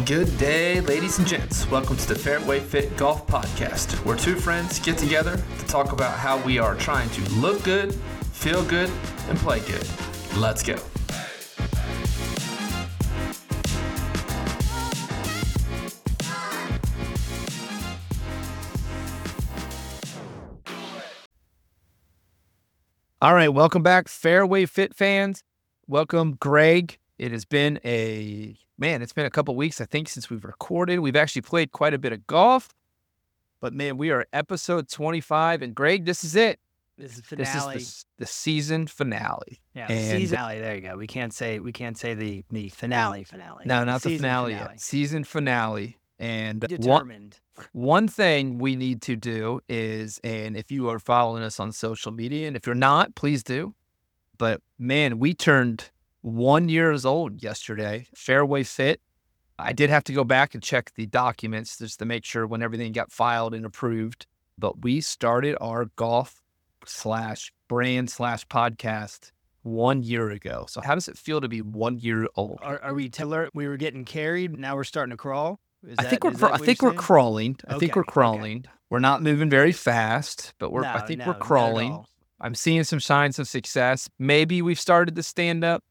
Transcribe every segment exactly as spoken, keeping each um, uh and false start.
Good day, ladies and gents. Welcome to the Fairway Fit Golf Podcast, where two friends get together to talk about how we are trying to look good, feel good, and play good. Let's go. All right, welcome back, Fairway Fit fans. Welcome, Greg. It has been a, man, it's been a couple weeks, I think, since we've recorded. We've actually played quite a bit of golf. But, man, we are episode twenty-five. And, Greg, this is it. This is finale. This is the, the season finale. Yeah, and, season finale. There you go. We can't say we can't say the, the finale finale. No, not the the finale, finale yet. Season finale. And determined. One, one thing we need to do is, and if you are following us on social media, and if you're not, please do. But, man, we turned one years old yesterday. Fairway Fit. I did have to go back and check the documents just to make sure when everything got filed and approved. But we started our golf slash brand slash podcast one year ago. So how does it feel to be one year old? Are, are we tiller? We were getting carried. Now we're starting to crawl. Is I that, think we're. is Cr- that I what think you're we're saying? crawling. I Okay, think we're okay. crawling. We're not moving very fast, but we're. No, I think no, we're not at crawling. all. I'm seeing some signs of success. Maybe we've started to stand up,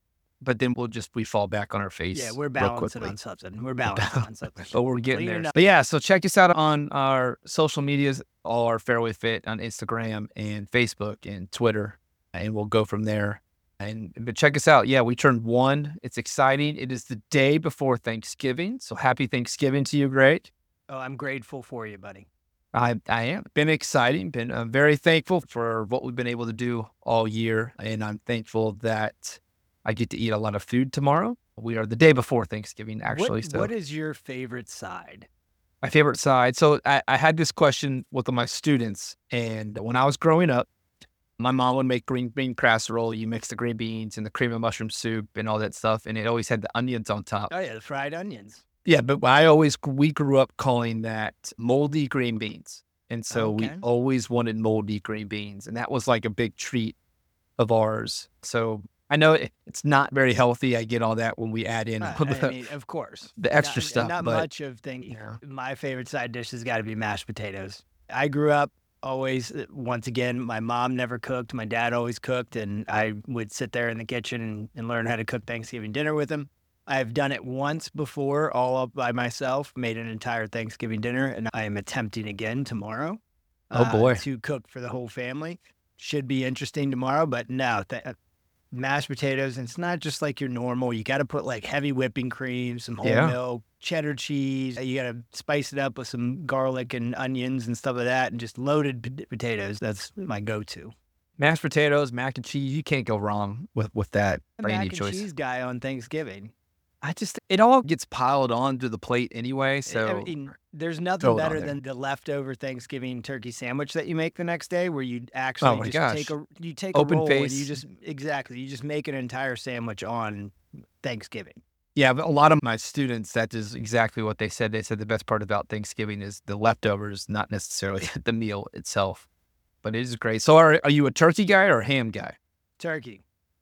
but then we'll just we fall back on our face. Yeah, we're real balancing quickly. on something. We're balancing on something. But we're getting Clean there. it up. But yeah, so check us out on our social medias, all our Fairway Fit on Instagram and Facebook and Twitter, and we'll go from there. And but check us out. Yeah, we turned one. It's exciting. It is the day before Thanksgiving, so happy Thanksgiving to you, Greg. Oh, I'm grateful for you, buddy. I I am. Been exciting. Been uh, very thankful for what we've been able to do all year, and I'm thankful that I get to eat a lot of food tomorrow. We are the day before Thanksgiving, actually. What, so what is your favorite side? my favorite side. So I, I had this question with my students, and when I was growing up, my mom would make green bean casserole. You mix the green beans and the cream of mushroom soup and all that stuff, and it always had the onions on top. Oh yeah, the fried onions. Yeah, but I always, we grew up calling that moldy green beans. And so we Okay. always wanted moldy green beans. And that was like a big treat of ours. So I know it, it's not very healthy. I get all that when we add in Uh, the, I mean, of course, the extra not, stuff. Not but much of things. yeah. My favorite side dish has got to be mashed potatoes. I grew up always, once again, my mom never cooked. My dad always cooked, and I would sit there in the kitchen and, and learn how to cook Thanksgiving dinner with him. I've done it once before, all up by myself, made an entire Thanksgiving dinner, and I am attempting again tomorrow. Oh, boy. Uh, to cook for the whole family. Should be interesting tomorrow, but no, th- mashed potatoes, and it's not just like your normal. You got to put like heavy whipping cream, some whole Yeah. milk, cheddar cheese. You got to spice it up with some garlic and onions and stuff like that, and just loaded p- potatoes. That's my go-to. Mashed potatoes, mac and cheese, you can't go wrong with, with that A by mac any and choice. cheese guy on Thanksgiving. I just, it all gets piled onto the plate anyway. I So mean, there's nothing throw it on better there. than the leftover Thanksgiving turkey sandwich that you make the next day, where you actually Oh my just gosh. take a you take Open a roll face. and you just exactly you just make an entire sandwich on Thanksgiving. yeah, but a lot of my students, that is exactly what they said. They said the best part about Thanksgiving is the leftovers, not necessarily the meal itself. But it is great. So are, are you a turkey guy or a ham guy? Turkey.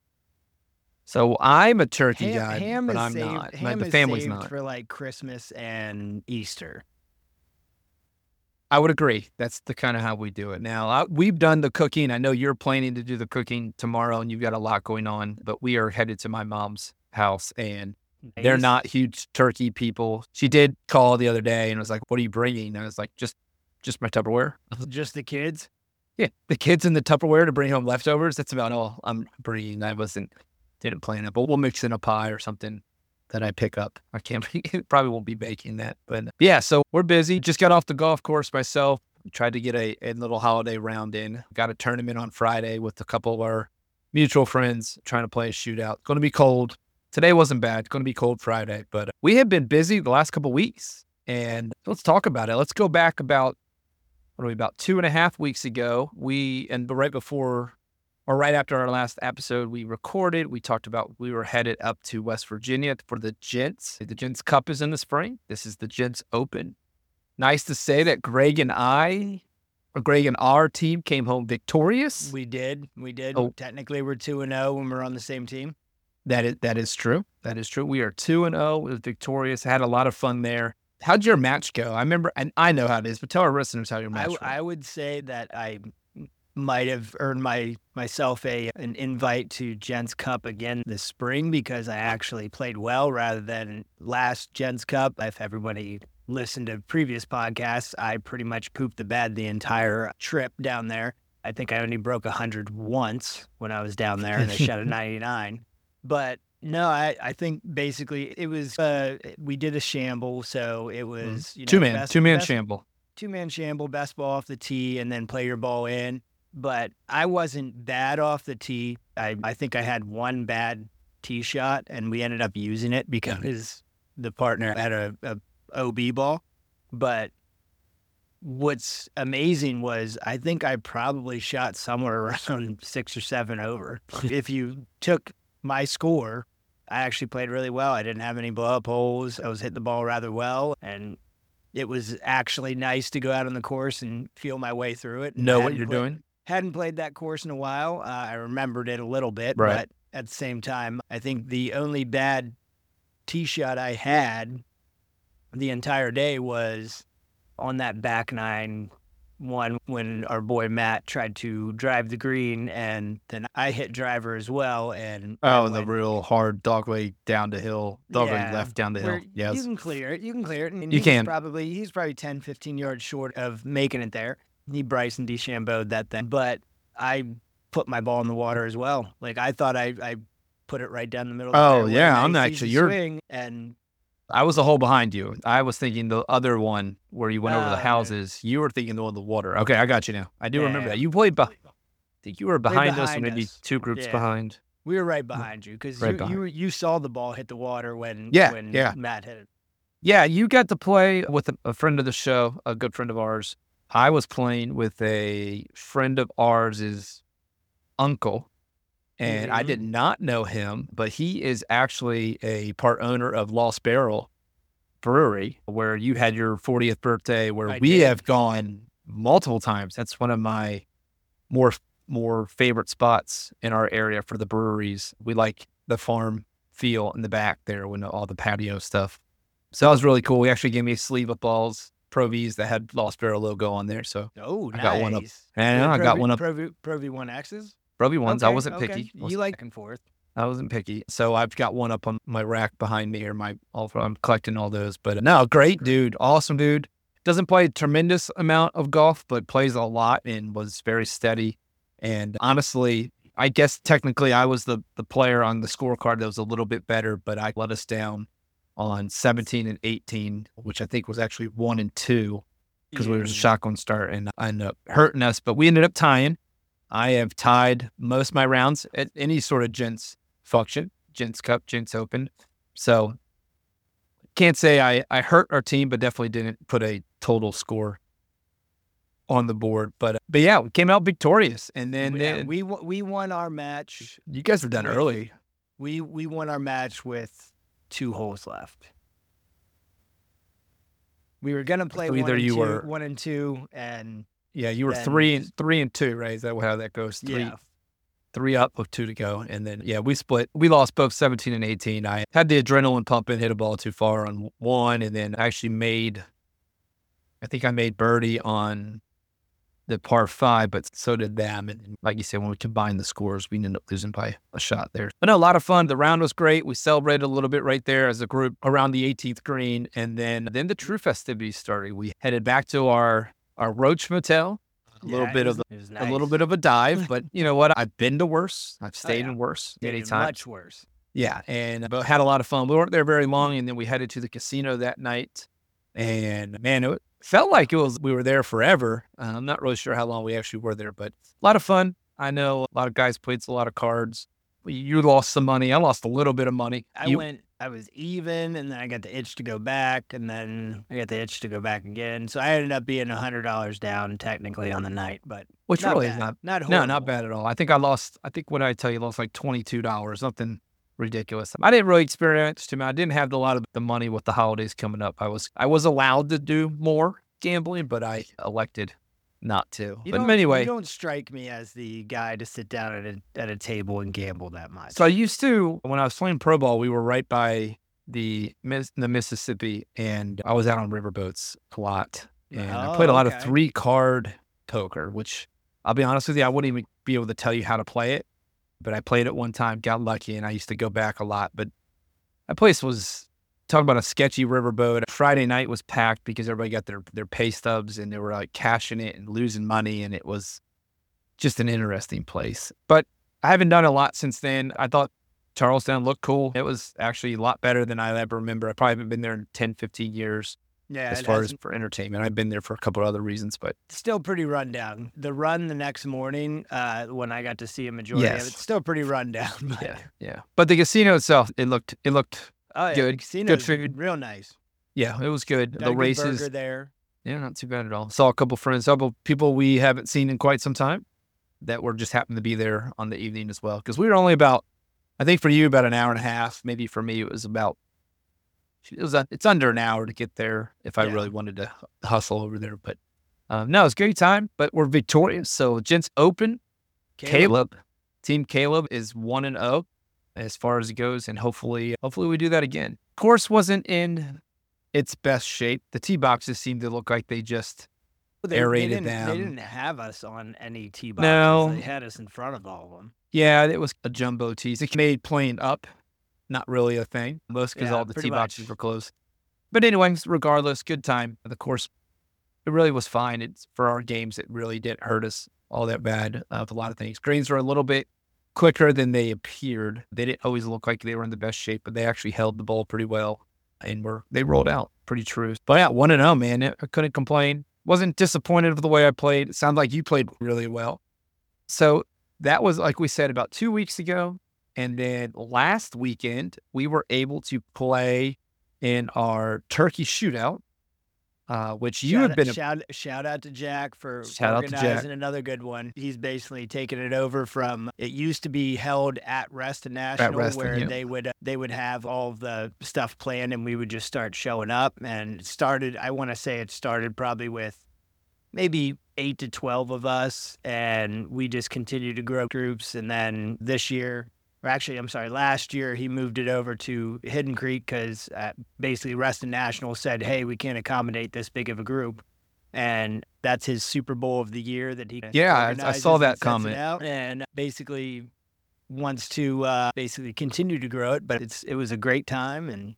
So I'm a turkey Ham, guy, ham but is I'm saved, not. My, Ham the is family's saved not. for like Christmas and Easter. I would agree. That's the kind of how we do it. Now, I, we've done the cooking. I know you're planning to do the cooking tomorrow, and you've got a lot going on. But we are headed to my mom's house, and they're Nice. not huge turkey people. She did call the other day and was like, "What are you bringing?" And I was like, "Just, just my Tupperware." Just the kids. Yeah, the kids in the Tupperware to bring home leftovers. That's about all I'm bringing. I wasn't, didn't plan it, but we'll mix in a pie or something that I pick up. I can't, probably won't be baking that. But yeah, so we're busy. Just got off the golf course myself. Tried to get a, a little holiday round in. Got a tournament on Friday with a couple of our mutual friends trying to play a shootout. Going to be cold. Today wasn't bad. Going to be cold Friday. But we have been busy the last couple of weeks. And let's talk about it. Let's go back about what are we, about two and a half weeks ago, we, and right before, or right after our last episode we recorded, we talked about we were headed up to West Virginia for the Gents. The Gents Cup is in the spring. This is the Gents Open. Nice to say that Greg and I, or Greg and our team came home victorious. We did. We did. Oh. Technically, we're two and zero when we're on the same team. That is that is true. That is true. We are two and zero. It was victorious. Had a lot of fun there. How'd your match go? I remember, and I know how it is, but tell our listeners how your I, match w- went. I would say that I m- might have earned my myself a an invite to Gents Cup again this spring because I actually played well rather than last Gents Cup. If everybody listened to previous podcasts, I pretty much pooped the bed the entire trip down there. I think I only broke one hundred once when I was down there and I shot a ninety-nine. But no, I, I think basically it was, uh, we did a shamble. So it was, you know, Two man, best, two man best, shamble. two man shamble, best ball off the tee, and then play your ball in. But I wasn't bad off the tee. I, I think I had one bad tee shot, and we ended up using it because the partner had a, a O B ball. But what's amazing was I think I probably shot somewhere around six or seven over. If you took my score, I actually played really well. I didn't have any blow up holes. I was hitting the ball rather well, and it was actually nice to go out on the course and feel my way through it. And Know I what hadn't you're play- doing. Hadn't played that course in a while. Uh, I remembered it a little bit, Right. but at the same time, I think the only bad tee shot I had the entire day was on that back nine one when our boy Matt tried to drive the green, and then I hit driver as well. And I Oh, the went- real hard dogleg down the hill, dogleg Yeah, left down the where hill. Yes. You can clear it. You can clear it. And You he was can. Probably, he's probably ten, fifteen yards short of making it there. He Bryson DeChambeau'd that thing. But I put my ball in the water as well. Like, I thought I, I put it right down the middle of the Oh, fairway, yeah, nice, I'm actually- easy you're- swing, and I was a hole behind you. I was thinking the other one where you went over Oh, the no. houses. You were thinking the one with the water. Okay, I got you now. I do Yeah, remember yeah. that. You played, be- I think you were behind, us, or behind maybe us. two groups Yeah. behind. we were right behind you because Right you, behind. you you saw the ball hit the water when, Yeah, when yeah. Matt hit it. Yeah, you got to play with a, a friend of the show, a good friend of ours. I was playing with a friend of ours' uncle, and I did Mhm. not know him, but he is actually a part owner of Lost Barrel Brewery, where you had your fortieth birthday, where I we did. have gone multiple times. That's one of my more more favorite spots in our area for the breweries. We like the farm feel in the back there when all the patio stuff. So that was really cool. He actually gave me a sleeve of balls, Pro Vs that had Lost Barrel logo on there. So Oh, I nice. got one up. I Were know, they I Pro got V- one up. Pro V, Pro V one X's? Pro V ones. I Okay, wasn't okay. picky. You Wasn't- like back and forth. I wasn't picky. So I've got one up on my rack behind me, or my, all, I'm collecting all those. But no, great dude. Awesome dude. Doesn't play a tremendous amount of golf, but plays a lot and was very steady. And honestly, I guess technically I was the, the player on the scorecard that was a little bit better, but I let us down on seventeen and eighteen, which I think was actually one and two because we were a Yeah. shotgun start and I ended up hurting us, but we ended up tying. I have tied most of my rounds at any sort of gents function, gents cup, gents open. So can't say I, I hurt our team, but definitely didn't put a total score on the board. But but yeah, we came out victorious. And then Yeah, then we wo- we won our match. you guys were done with- early. We we won our match with two holes left. We were gonna play So one, either and you two, were- one and two, and Yeah, you were then three and just- three and two, right? Is that how that goes? Three yeah, three up with two to go. And then, yeah, we split. We lost both seventeen and eighteen. I had the adrenaline pumping, hit a ball too far on one, and then I actually made, I think I made birdie on the par five, but so did them. And like you said, when we combined the scores, we ended up losing by a shot there. But no, a lot of fun. The round was great. We celebrated a little bit right there as a group around the eighteenth green. And then, then the true festivities started. We headed back to our, our Roach Motel. A little Yeah, bit it was- of it was a little nice. bit of a dive, but you know what? I've been to worse. I've stayed yeah. in worse many Dude, times. much worse. Yeah, and but had a lot of fun. We weren't there very long, and then we headed to the casino that night. And man, it felt like it was we were there forever. Uh, I'm not really sure how long we actually were there, but a lot of fun. I know a lot of guys played a lot of cards. You lost some money. I lost a little bit of money. I You- went. I was even, and then I got the itch to go back, and then I got the itch to go back again. So I ended up being a hundred dollars down technically on the night, but which not really bad. is not not no, horrible. not bad at all. I think I lost. I think what did I tell you, lost like twenty two dollars, something ridiculous. I didn't really experience too much. I didn't have a lot of the money with the holidays coming up. I was I was allowed to do more gambling, but I elected not to. You But don't, anyway, you don't strike me as the guy to sit down at a at a table and gamble that much. so I used to, when I was playing pro ball, we were right by the Miss- the Mississippi, and I was out on riverboats a lot, and I played a Oh, lot of okay. three card poker, which I'll be honest with you, I wouldn't even be able to tell you how to play it, but I played it one time, got lucky, and I used to go back a lot. But that place was, talk about a sketchy riverboat. Friday night was packed because everybody got their their pay stubs and they were like cashing it and losing money, and it was just an interesting place. But I haven't done a lot since then. I thought Charlestown looked cool. It was actually a lot better than I ever remember. I probably haven't been there in ten, fifteen years Yeah, as it far has as for entertainment. I've been there for a couple of other reasons, but still pretty rundown. The run the next morning, uh, when I got to see a majority of Yes. it, still pretty rundown. But yeah, yeah. But the casino itself, it looked, it looked oh, yeah, good. casino's Good food. real nice. Yeah, it was good. Got The a good races, burger there. yeah, not too bad at all. Saw a couple friends, a couple people we haven't seen in quite some time that were just happened to be there on the evening as well. Because we were only about, I think for you, about an hour and a half. Maybe for me, it was about, it was a, it's under an hour to get there if I Yeah. really wanted to hustle over there. But um, no, it's a great time, but we're victorious. So Gents Open, Caleb, Team Caleb is one and oh as far as it goes. And hopefully, hopefully we do that again. Course wasn't in its best shape. The tee boxes seemed to look like they just Well, they, aerated they didn't, them. They didn't have us on any tee boxes. No. They had us in front of all of them. Yeah, it was a jumbo tees. It made playing up not really a thing. Most because Yeah, all the pretty tee boxes much. were closed. But anyways, regardless, good time. The course, it really was fine. It's for our games. It really didn't hurt us all that bad of a lot of things. Greens were a little bit quicker than they appeared. They didn't always look like they were in the best shape, but they actually held the ball pretty well and were they rolled out pretty true. But yeah, one and oh, man. I couldn't complain. Wasn't disappointed with the way I played. It sounded like you played really well. So that was, like we said, about two weeks ago. And then last weekend, we were able to play in our turkey shootout, uh, which you shout, have been. A, shout, shout out to Jack for Shout out to organizing Jack. another good one. He's basically taken it over from, it used to be held at Reston National, Reston, where yeah. they would they would have all of the stuff planned and we would just start showing up. And it started, I want to say it started probably with maybe eight to twelve of us, and we just continued to grow groups. And then this year, or actually, I'm sorry, last year, he moved it over to Hidden Creek because uh, basically Reston National said, hey, we can't accommodate this big of a group. And that's his Super Bowl of the year that he Yeah, I- I organizes saw and that sets it comment. out, and basically wants to uh, basically continue to grow it. But it's it was a great time, and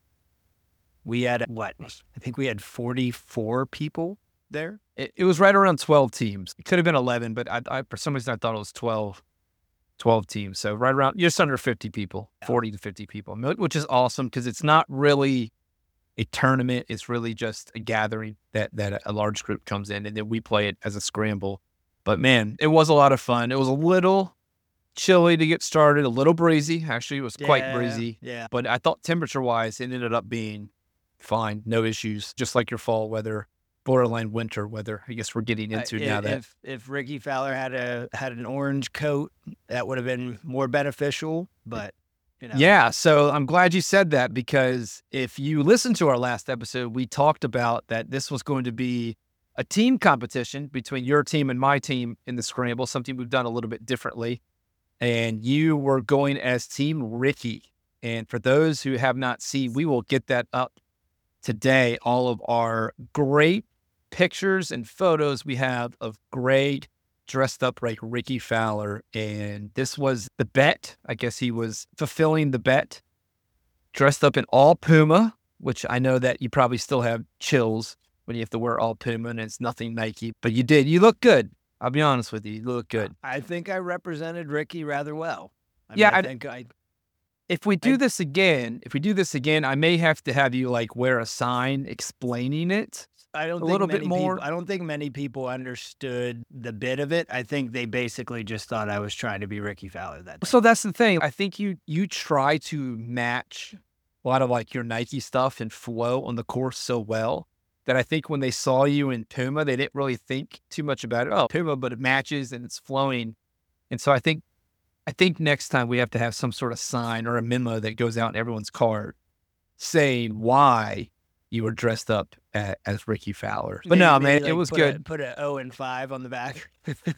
we had, what, I think we had forty-four people there. It, it was right around twelve teams. It could have been eleven, but I, I for some reason I thought it was twelve. twelve teams. So right around just under fifty people, Yeah. forty to fifty people, which is awesome because it's not really a tournament. It's really just a gathering that, that a large group comes in, and then we play it as a scramble. But man, it was a lot of fun. It was a little chilly to get started, a little breezy. Actually, it was quite Yeah, breezy, Yeah. but I thought temperature wise, it ended up being fine. No issues, just like your fall weather, borderline winter weather. I guess we're getting into Uh, now if, that. if if Ricky Fowler had a had an orange coat, that would have been more beneficial. But you know, Yeah, so I'm glad you said that because if you listen to our last episode, we talked about that this was going to be a team competition between your team and my team in the scramble, something we've done a little bit differently. And you were going as Team Ricky. And for those who have not seen, we will get that up today. All of our great pictures and photos we have of Greg dressed up like Ricky Fowler. And this was the bet. I guess he was fulfilling the bet, dressed up in all Puma, which I know that you probably still have chills when you have to wear all Puma and it's nothing Nike, but you did. You look good. I'll be honest with you. You look good. I think I represented Ricky rather well. I Yeah, mean, I I'd- think I. If we do I- this again, if we do this again, I may have to have you like wear a sign explaining it. I don't a think little bit many more. People, I don't think many people understood the bit of it. I think they basically just thought I was trying to be Ricky Fowler that day. So that's the thing. I think you you try to match a lot of like your Nike stuff and flow on the course so well that I think when they saw you in Puma, they didn't really think too much about it. Oh, Puma, but it matches and it's flowing. And so I think I think next time we have to have some sort of sign or a memo that goes out in everyone's car saying why you were dressed up a, as Ricky Fowler. But Maybe- no, maybe, man, like, it was put good. A, put a O and five on the back.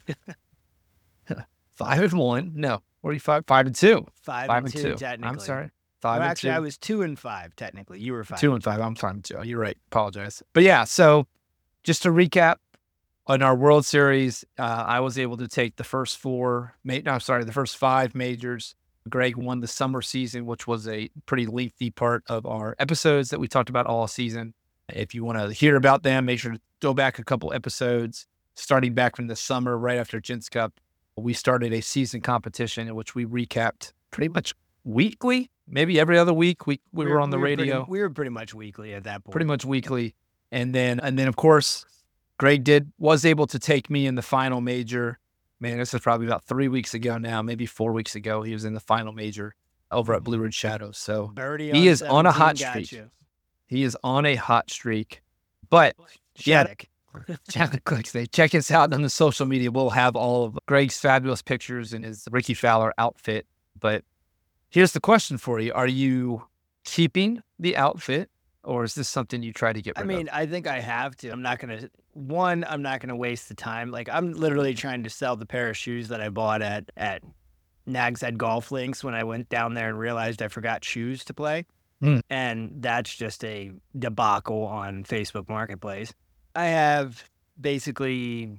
Five and one. No, forty-five, five and two. Five, Five and and two, two. technically. I'm sorry. Five Well, and actually, two. I was two and five technically. You were five. Two and five. I'm fine too. You're right. Apologize. But yeah, so just to recap on our World Series, uh, I was able to take the first four, ma- no, I'm sorry, the first five majors. Greg won the summer season, which was a pretty lengthy part of our episodes that we talked about all season. If you want to hear about them, make sure to go back a couple episodes, starting back from the summer, right after Gents Cup. We started a season competition in which we recapped pretty much weekly, maybe every other week. We we were on the we radio. Pretty, we were pretty much weekly at that point. Pretty much weekly. And then, and then of course, Greg did, was able to take me in the final major. Man, this is probably about three weeks ago now, maybe four weeks ago. He was in the final major over at Blue Ridge Shadows. So Birdie he is on a hot seventeen got streak. you. He is on a hot streak. But yeah, Shattuck. check, click, check us out on the social media. We'll have all of Greg's fabulous pictures in his Ricky Fowler outfit. But here's the question for you. Are you keeping the outfit, or is this something you try to get rid I mean, of? I think I have to. I'm not going to, one, I'm not going to waste the time. Like, I'm literally trying to sell the pair of shoes that I bought at, at Nags Head Golf Links when I went down there and realized I forgot shoes to play. Hmm. And that's just a debacle on Facebook Marketplace. I have basically,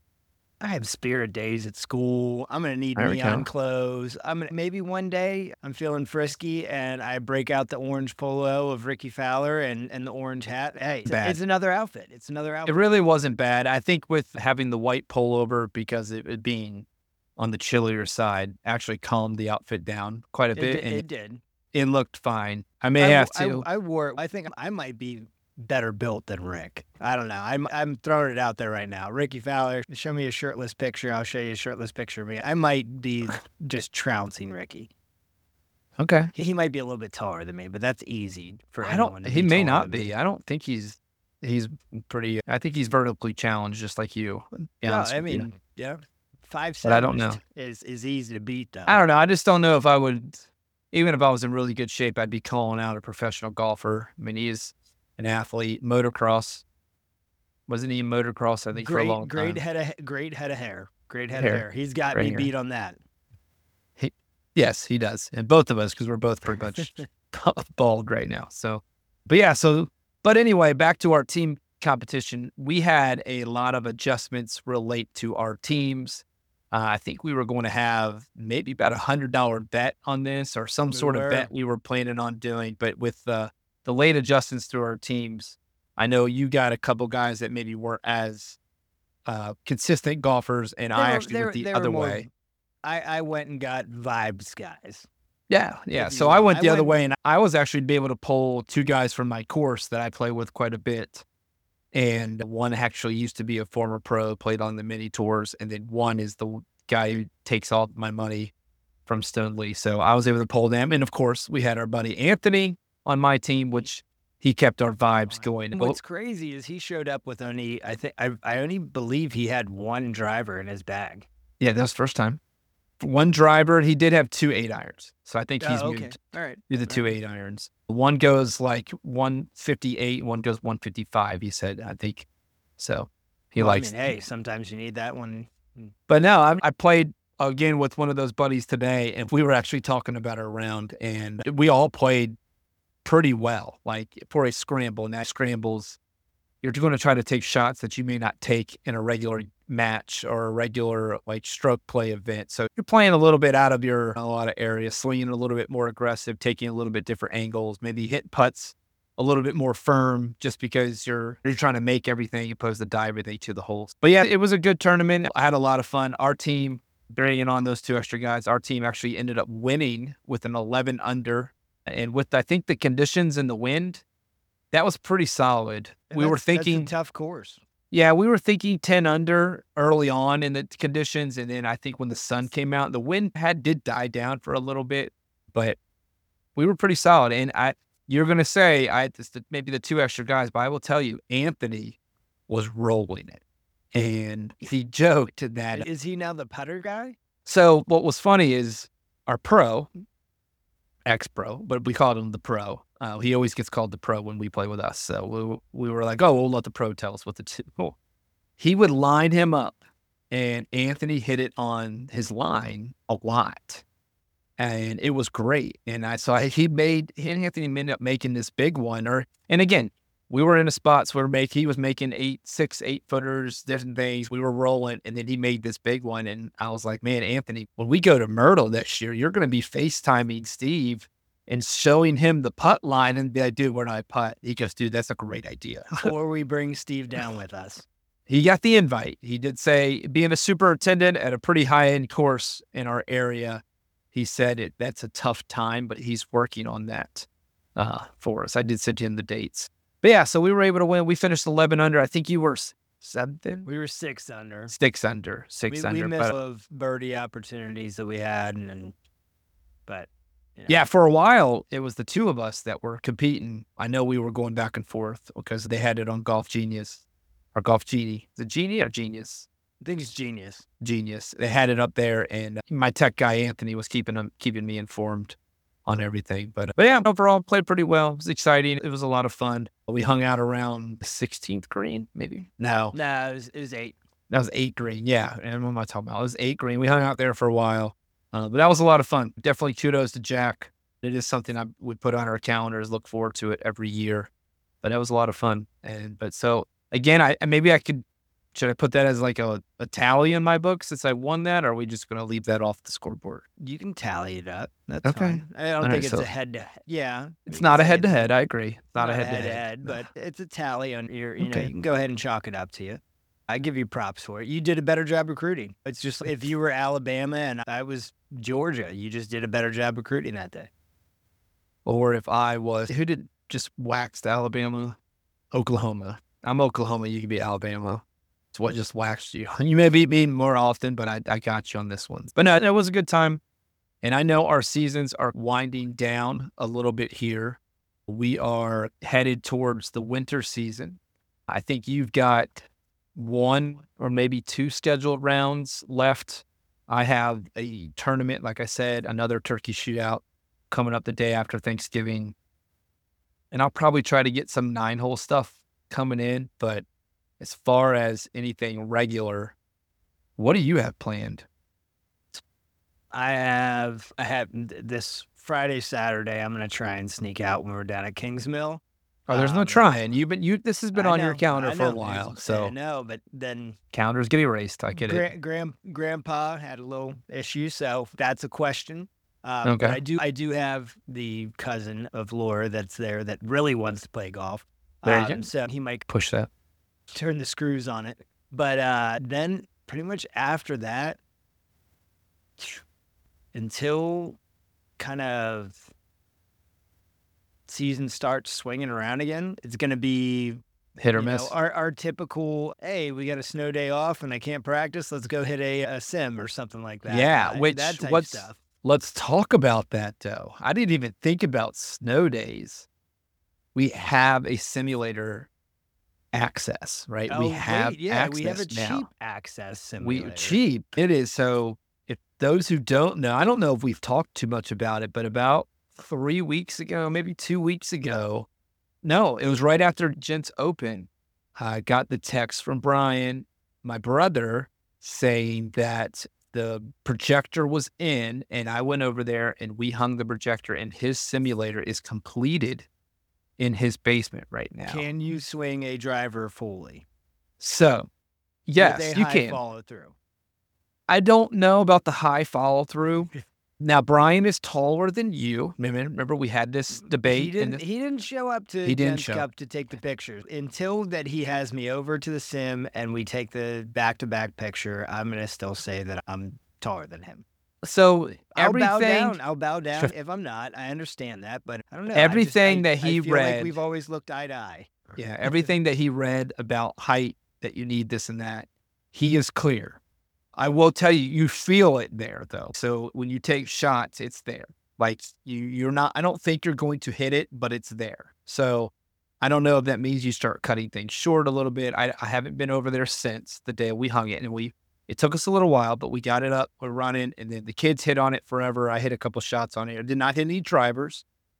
I have spirit days at school. I'm going to need There we neon go. clothes. I'm gonna, maybe one day I'm feeling frisky and I break out the orange polo of Ricky Fowler and, and the orange hat. Hey, it's, Bad. it's another outfit. It's another It outfit. really wasn't bad. I think with having the white pullover, because it, it being on the chillier side, actually calmed the outfit down quite a It, bit, di- and it did. it looked fine. I may I, have I, to. I wore, I think I might be better built than Rick. I don't know. I'm I'm throwing it out there right now. Ricky Fowler, show me a shirtless picture. I'll show you a shirtless picture of me. I might be just trouncing Ricky. Okay. He, he might be a little bit taller than me, but that's easy for I anyone. don't. to He be may taller not than me. be. I don't think he's. He's pretty. I think he's vertically challenged, just like you. to be No, honest I with you. mean, yeah, five But I seven don't is- know. is is easy to beat though. I don't know. I just don't know if I would. Even if I was in really good shape, I'd be calling out a professional golfer. I mean, he is an athlete. Motocross. Wasn't he in motocross? I think for a great, long great time. head of great head of hair. Great head Hair. of hair. He's got Great me hair. beat on that. Yes, he does. And both of us, because we're both pretty much bald right now. So, but yeah, so, but anyway, back to our team competition. We had a lot of adjustments relate to our teams. Uh, I think we were going to have maybe about a hundred dollar bet on this or some We sort were. of bet we were planning on doing. But with the, the late adjustments to our teams, I know you got a couple guys that maybe weren't as uh, consistent golfers, and They I were- actually they went were- the they were other more- way. I, I went and got vibes guys. Yeah, yeah. if you So I will. went I the other went- way, and I was actually be able to pull two guys from my course that I play with quite a bit. And one actually used to be a former pro, played on the mini tours, and then one is the guy who takes all my money from Stone Lee. So I was able to pull them, and of course, we had our buddy Anthony on my team, which he kept our vibes going. And what's crazy is he showed up with only, I think, I, I only believe he had one driver in his bag. Yeah, that was the first time. One driver, he did have two eight irons, so I think he's Oh, okay. moved All right. to the two eight irons. One goes like one fifty-eight, one goes one fifty-five, he said, I think. So he Well, likes I mean, hey, sometimes you need that one. But no, I, I played again with one of those buddies today, and we were actually talking about our round, and we all played pretty well, like for a scramble. Now, scrambles, you're going to try to take shots that you may not take in a regular match or a regular like stroke play event. So you're playing a little bit out of your a lot of areas, swinging a little bit more aggressive, taking a little bit different angles, maybe hit putts a little bit more firm just because you're you're trying to make everything opposed to dive everything to the holes. But yeah, it was a good tournament. I had a lot of fun. Our team, bringing on those two extra guys, our team actually ended up winning with an eleven under. And with, I think, the conditions and the wind, that was pretty solid. And we were that's- that's a thinking, tough course. yeah, we were thinking ten under early on in the conditions. And then I think when the sun came out, the wind had did die down for a little bit, but we were pretty solid. And I, you're going to say, I it's the, maybe the two extra guys, but I will tell you, Anthony was rolling it. And he joked that. Is he now the putter guy? So what was funny is our pro, ex-pro, but we called him the pro. Uh, he always gets called the pro when we play with us. So we, we were like, oh, we'll let the pro tell us what to do. Oh. He would line him up, and Anthony hit it on his line a lot. And it was great. And I saw he made, he and Anthony ended up making this big one. Or, and again, we were in a spot where make, he was making eight, six, eight footers, different things. We were rolling, and then he made this big one. And I was like, man, Anthony, when we go to Myrtle next year, you're going to be FaceTiming Steve and showing him the putt line and be like, dude, where do I putt? He goes, dude, that's a great idea. Or we bring Steve down with us. He got the invite. He did say, being a superintendent at a pretty high-end course in our area, he said it that's a tough time, but he's working on that uh, for us. I did send him the dates. But yeah, so we were able to win. We finished eleven under. I think you were seventh. We were six under. Six under. Six we, under. We missed but, of birdie opportunities that we had, and, and but you know. Yeah, for a while it was the two of us that were competing. I know we were going back and forth because they had it on Golf Genius or Golf Genie. Is it Genie or Genius? I think it's Genius. Genius. They had it up there, and my tech guy Anthony was keeping them, keeping me informed on everything. But but yeah, overall played pretty well. It was exciting. It was a lot of fun. We hung out around the sixteenth green, maybe. No, no, it was, it was eight. That was eight green. Yeah, and what am I talking about? It was eight green. We hung out there for a while, uh, but that was a lot of fun. Definitely kudos to Jack. It is something I would put on our calendars. Look forward to it every year. But that was a lot of fun. And but so again, I maybe I could. Should I put that as like a, a tally in my book since I won that, or are we just going to leave that off the scoreboard? You can tally it up. That's okay. Fine. I don't All think right, it's so a head-to-head. Yeah. It's not a head-to-head. I agree. It's not, not a head-to-head. head-to-head, but it's a tally on your, you Okay. know, you can go ahead and chalk it up to you. I give you props for it. You did a better job recruiting. It's just if you were Alabama and I was Georgia, you just did a better job recruiting that day. Or if I was, who did just waxed Alabama? Oklahoma. I'm Oklahoma. You could be Alabama. It's what just waxed you. You may beat me more often, but I, I got you on this one. But no, it was a good time. And I know our seasons are winding down a little bit here. We are headed towards the winter season. I think you've got one or maybe two scheduled rounds left. I have a tournament, like I said, another turkey shootout coming up the day after Thanksgiving. And I'll probably try to get some nine-hole stuff coming in, but as far as anything regular, what do you have planned? I have, I have this Friday, Saturday. I'm going to try and sneak out when we're down at Kings Mill. Oh, there's um, no trying. You've been, you. This has been I on know, your calendar I for a know. while, so I know. But then calendars get erased. I get gra- it. Grand, Grandpa had a little issue, so that's a question. Um, okay. But I do, I do have the cousin of Laura that's there that really wants to play golf. There um, you go. So he might push that. Turn the screws on it. But uh, then pretty much after that, until kind of season starts swinging around again, it's going to be hit or you miss. know, our, our typical, hey, we got a snow day off and I can't practice. Let's go hit a, a sim or something like that. Yeah, uh, which that type what's, stuff. Let's talk about that, though. I didn't even think about snow days. We have a simulator access, right? Oh, we have wait, yeah, access we have a now. cheap access simulator. We cheap. It is. So if those who don't know, I don't know if we've talked too much about it, but about three weeks ago, maybe two weeks ago, no, it was right after Gents Open. I got the text from Brian, my brother, saying that the projector was in, and I went over there and we hung the projector, and his simulator is completed in his basement right now. Can you swing a driver fully? So, yes, With a you high can. Follow through. I don't know about the high follow through. Now, Brian is taller than you. Remember, remember we had this debate. He didn't. This, he didn't show up to He didn't Gents show. Cup to take the pictures. Until that he has me over to the sim and we take the back-to-back picture. I'm gonna still say that I'm taller than him. so I'll bow everything, down. I'll bow down if I'm not. I understand that, but I don't know. Everything I just, I, that he I feel read- like we've always looked eye to eye. yeah, everything that he read about height, that you need this and that, he is clear. I will tell you, you feel it there though. So when you take shots, it's there. Like you, you're not, I don't think you're going to hit it, but it's there. So I don't know if that means you start cutting things short a little bit. I, I haven't been over there since the day we hung it, and we, it took us a little while, but we got it up, we're running, and then the kids hit on it forever. I hit a couple shots on it. I did not hit any drivers.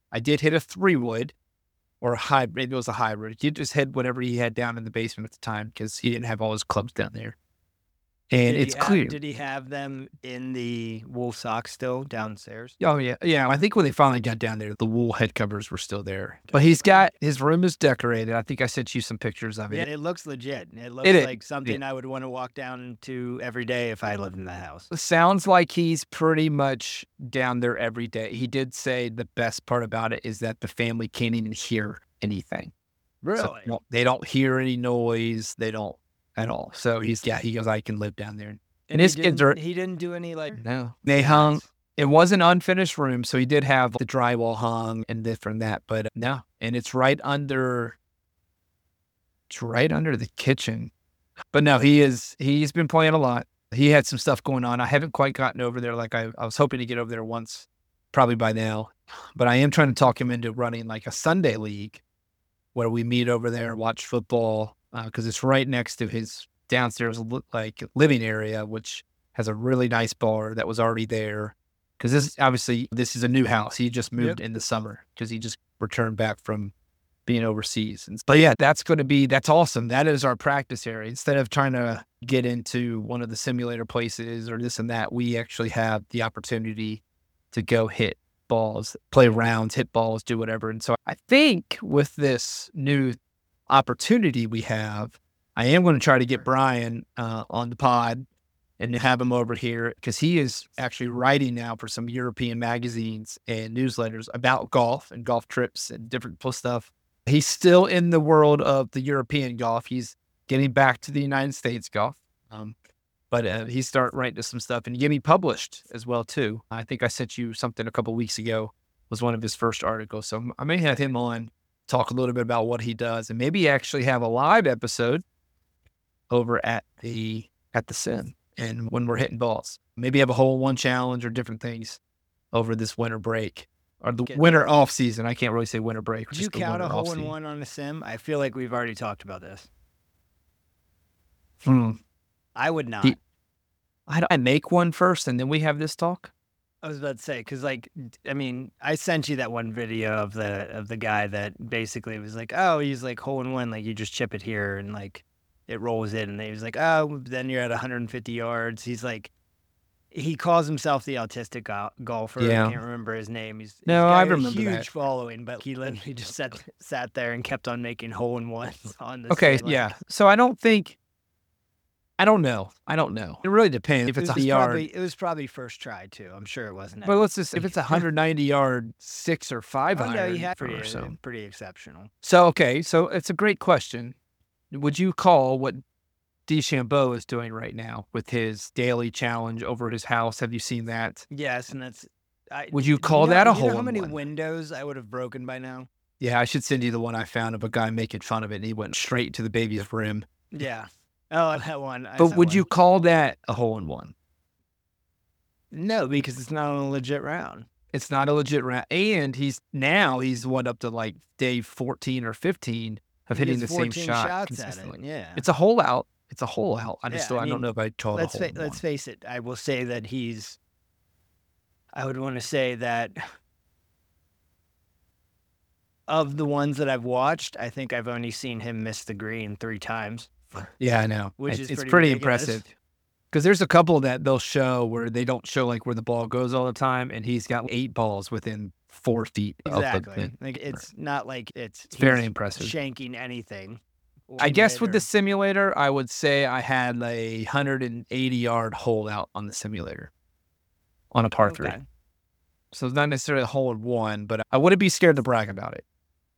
I did hit a three wood or a hybrid. Maybe it was a hybrid. He just hit whatever he had down in the basement at the time because he didn't have all his clubs down there. And Did he it's have, clear. did he have them in the wool socks still downstairs? Oh yeah, yeah. I think when they finally got down there, the wool head covers were still there. But he's got his room is decorated. I think I sent you some pictures of it. Yeah, it looks legit. It looks It is. like something I would want to walk down to every day if I lived in that house. It sounds like he's pretty much down there every day. He did say the best part about it is that the family can't even hear anything. Really? So they don't- they don't hear any noise. They don't at all. So he's yeah. He goes, I can live down there. And his he kids didn't- are He didn't do any like. no. They hung. It was an unfinished room, so he did have the drywall hung and this and that, but no. And it's right under, it's right under the kitchen. But no, he is, he's been playing a lot. He had some stuff going on. I haven't quite gotten over there like I, I was hoping to get over there once, probably by now. But I am trying to talk him into running like a Sunday league where we meet over there, watch football, because uh, it's right next to his downstairs like living area, which has a really nice bar that was already there. Because this obviously this is a new house. He just moved Yep. in the summer because he just returned back from being overseas. And, but yeah, that's going to be that's awesome. That is our practice area. Instead of trying to get into one of the simulator places or this and that, we actually have the opportunity to go hit balls, play rounds, hit balls, do whatever. And so I think with this new opportunity we have, I am going to try to get Brian uh, on the pod and have him over here because he is actually writing now for some European magazines and newsletters about golf and golf trips and different stuff. He's still in the world of the European golf. He's getting back to the United States golf. Um, but uh, he started writing some stuff and getting published as well, too. I think I sent you something a couple of weeks ago, was one of his first articles. So I may have him on, talk a little bit about what he does, and maybe actually have a live episode over at the at the Sim. And when we're hitting balls, maybe have a hole in one challenge or different things over this winter break or the Get winter off season. I can't really say winter break. Did you count a hole in one on a sim? I feel like we've already talked about this. Hmm. I would not. The- I, I make one first and then we have this talk. I was about to say, because like, I mean, I sent you that one video of the of the guy that basically was like, oh, he's like hole in one, like you just chip it here and like it rolls in, and he was like, oh, then you're at one hundred fifty yards. He's like, he calls himself the autistic go- golfer. Yeah. I can't remember his name. He's, he's No, got I a remember huge that. following, but he literally just sat sat there and kept on making hole in ones on the Okay, sim, like- yeah. So I don't think, I don't know. I don't know. It really depends if It it's was a yard. probably, it was probably first try too. I'm sure it wasn't. But let's just, if it's a one hundred ninety yard six or five oh, no, iron he had or pretty, so. pretty exceptional. So, okay. So it's a great question. Would you call what DeChambeau is doing right now with his daily challenge over his house? Have you seen that? Yes, and that's. I, Would you do call know- that a do you know hole How in many one? windows I would have broken by now? Yeah, I should send you the one I found of a guy making fun of it, and he went straight to the baby's rim. Yeah. Oh, that one. I But saw would one. you call that a hole in one? No, because it's not on a legit round. It's not a legit round. And he's now he's what up to like day fourteen or fifteen of He hitting gets the same fourteen shot shots at it. consistently. Yeah. It's a hole out. It's a hole out. I just Yeah, don't, I I, don't mean, know if I'd call it let's a hole fa- in let's one. face it. I will say that he's. I would want to say that. Of the ones that I've watched, I think I've only seen him miss the green three times. Yeah, I know. Which it's, is it's pretty pretty ridiculous. impressive. Because there's a couple that they'll show where they don't show like where the ball goes all the time, and he's got eight balls within four feet of the Exactly. pin. Like it's not like it's. It's very he's impressive. Shanking anything. I guess with One the hitter. simulator, I would say I had a one hundred eighty yard hole out on the simulator on a par three. Okay. So it's not necessarily a hole in one, but I wouldn't be scared to brag about it.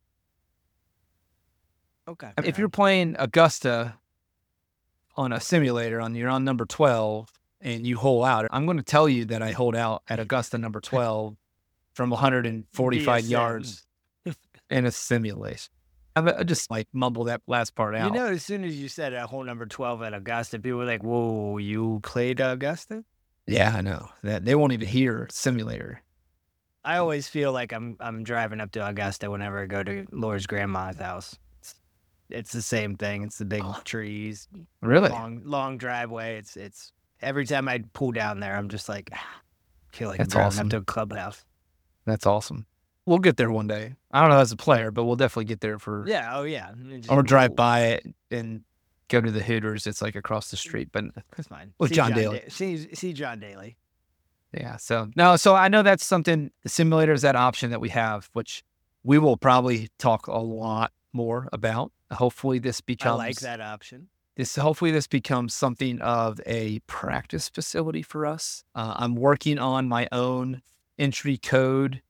Okay. I mean, if you're playing Augusta on a simulator, on you're on number twelve and you hole out, I'm going to tell you that I hold out at Augusta number twelve from one hundred forty-five sim. yards in a simulation. I I just like mumble that last part out. You know, as soon as you said a hole number twelve at Augusta, people were like, "Whoa, you played Augusta?" Yeah, I know that they won't even hear simulator. I always feel like I'm I'm driving up to Augusta whenever I go to Laura's grandma's house. It's, it's the same thing. It's the big Oh. trees, Really? long long driveway. It's it's every time I pull down there, I'm just like, ah, feel like That's I'm driving awesome. up to a clubhouse. That's awesome. we'll get there one day. I don't know as a player, but we'll definitely get there for. Yeah. Oh yeah. Just, Or drive by it and go to the Hooters. It's like across the street, but that's fine. with see John Daly. Da- see, see John Daly. Yeah. So no, so I know that's something. The simulator is that option that we have, which we will probably talk a lot more about. Hopefully, this becomes. I like that option. This hopefully this becomes something of a practice facility for us. Uh, I'm working on my own entry code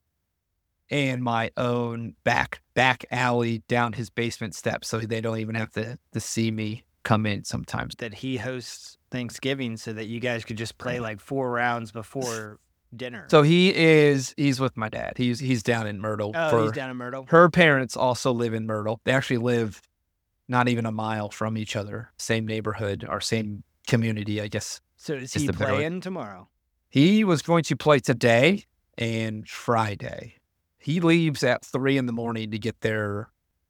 and my own back back alley down his basement steps, so they don't even have to to see me come in sometimes. That he hosts Thanksgiving so that you guys could just play like four rounds before dinner. So he is he's with my dad. He's he's down in Myrtle. Oh, for, he's down in Myrtle. Her parents also live in Myrtle. They actually live not even a mile from each other, same neighborhood or same community, I guess. So is is he the better way. playing tomorrow? He was going to play today and Friday. He leaves at three in the morning to get there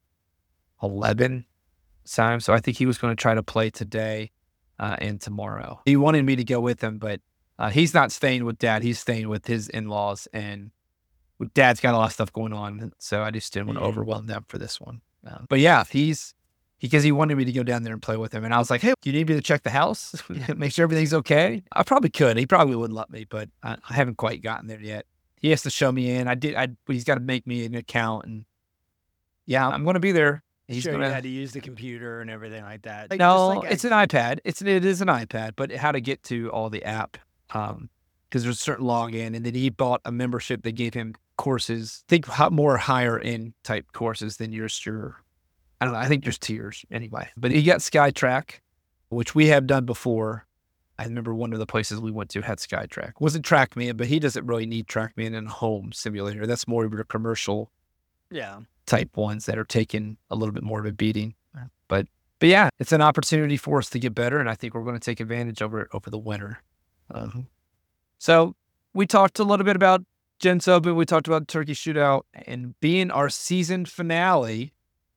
eleven time. So I think he was going to try to play today uh, and tomorrow. He wanted me to go with him, but uh, he's not staying with dad. He's staying with his in-laws, and dad's got a lot of stuff going on. So I just didn't want to overwhelm them for this one. Um, but yeah, he's because he wanted me to go down there and play with him. And I was like, hey, do you need me to check the house? Make sure everything's okay? I probably could. He probably wouldn't let me, but I, I haven't quite gotten there yet. He has to show me in. I did. I. He's got to make me an account, and yeah, I'm going to be there. He's sure, gonna, you had to use the computer and everything like that. Like, Just no, like it's I, an iPad. It's an, it is an iPad, but how to get to all the app, um, because there's a certain login, and then he bought a membership that gave him courses. Think how, more higher end type courses than yours. Your, I don't know. I think there's tiers anyway. But he got SkyTrack, which we have done before. I remember one of the places we went to had SkyTrack. Wasn't TrackMan, but he doesn't really need TrackMan in a home simulator. That's more of your commercial yeah. type ones that are taking a little bit more of a beating. But but yeah, it's an opportunity for us to get better, and I think we're going to take advantage over it over the winter. Um, so we talked a little bit about Gents Open. We talked about Turkey Shootout, and being our season finale,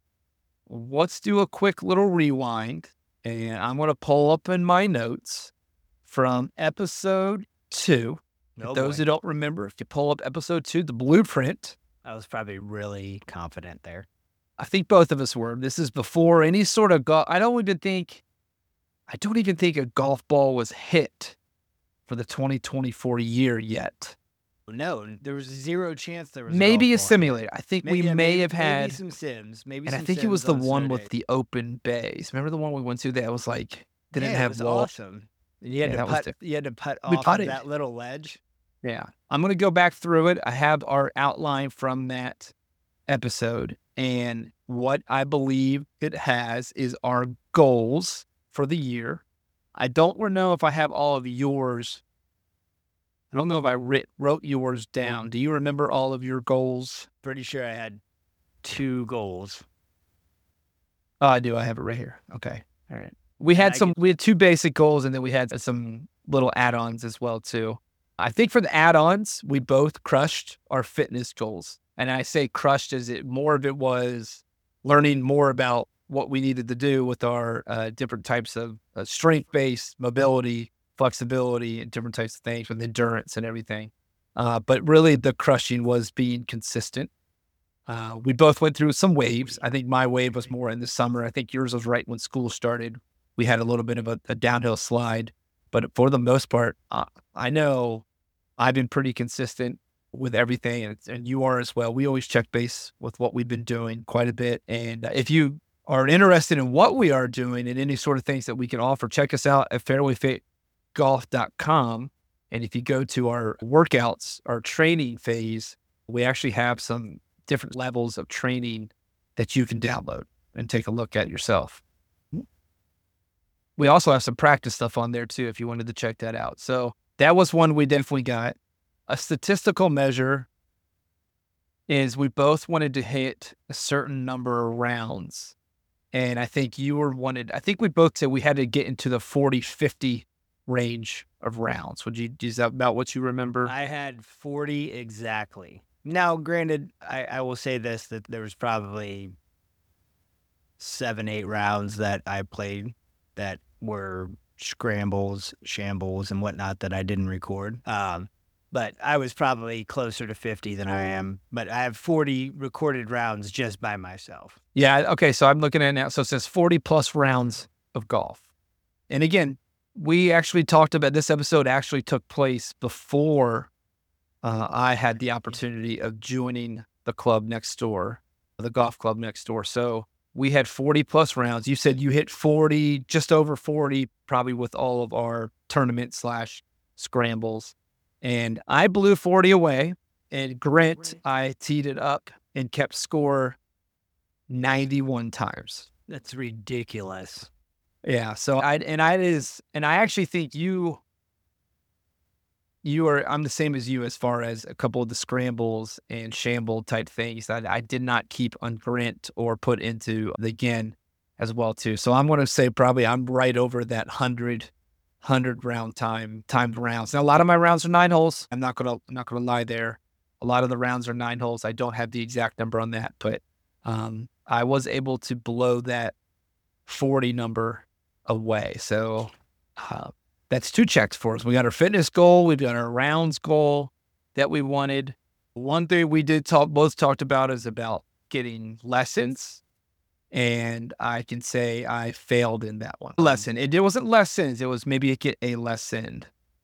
let's do a quick little rewind, and I'm going to pull up in my notes from episode two. Oh, Those boy. who don't remember, if you pull up episode two, the blueprint. I was probably really confident there. I think both of us were. This is before any sort of golf. I don't even think, I don't even think a golf ball was hit for the twenty twenty-four year yet. No, there was zero chance there was a Maybe a golf ball. simulator. I think Maybe, we yeah, may maybe, have had, maybe some sims. Maybe and some I think it sims was the on one snow with days. the open bays. Remember the one we went to that was like didn't yeah, have it was wall. awesome. And you had Yeah, to that was putt. different. You had to putt We off of putted. that little ledge. Yeah. I'm going to go back through it. I have our outline from that episode, and what I believe it has is our goals for the year. I don't know if I have all of yours. I don't know if I writ, wrote yours down. Do you remember all of your goals? Pretty sure I had two goals. Oh, I do. I have it right here. Okay. All right. We had I some, we had two basic goals, and then we had some little add-ons as well too. I think for the add-ons, we both crushed our fitness goals. And I say crushed as it more of it was learning more about what we needed to do with our uh, different types of uh, strength-based mobility, flexibility, and different types of things with endurance and everything. Uh, but really the crushing was being consistent. Uh, we both went through some waves. I think my wave was more in the summer. I think yours was right when school started. We had a little bit of a, a downhill slide, but for the most part, uh, I know I've been pretty consistent with everything, and, and you are as well. We always check base with what we've been doing quite a bit. And uh, if you are interested in what we are doing and any sort of things that we can offer, check us out at fairway fit golf dot com. And if you go to our workouts, our training phase, we actually have some different levels of training that you can download and take a look at yourself. We also have some practice stuff on there too, if you wanted to check that out. So that was one we definitely got. A statistical measure is we both wanted to hit a certain number of rounds. And I think you were wanted, I think we both said we had to get into the forty, fifty range of rounds. Would you, is that about what you remember? I had forty exactly. Now, granted, I, I will say this, that there was probably seven, eight rounds that I played that were scrambles, shambles, and whatnot that I didn't record. Um, but I was probably closer to fifty than I am. But I have forty recorded rounds just by myself. Yeah. Okay. So I'm looking at it now. So it says forty plus rounds of golf. And again, we actually talked about this episode actually took place before uh, I had the opportunity of joining the club next door, the golf club next door. So we had forty plus rounds. You said you hit forty, just over forty, probably with all of our tournament slash scrambles. And I blew forty away. And Grant, I teed it up and kept score ninety-one times. That's ridiculous. Yeah. So I, and I is, and I actually think you, you are, I'm the same as you as far as a couple of the scrambles and shamble type things that I did not keep on Grant or put into the again as well too. So I'm going to say probably I'm right over that hundred, hundred round time, timed rounds. Now, a lot of my rounds are nine holes. I'm not going to, I'm not going to lie there. A lot of the rounds are nine holes. I don't have the exact number on that, but um, I was able to blow that forty number away. So uh, that's two checks for us. We got our fitness goal. We've got our rounds goal that we wanted. One thing we did talk, both talked about is about getting lessons. And I can say I failed in that one. Lesson. It, it wasn't lessons. It was maybe a get a lesson.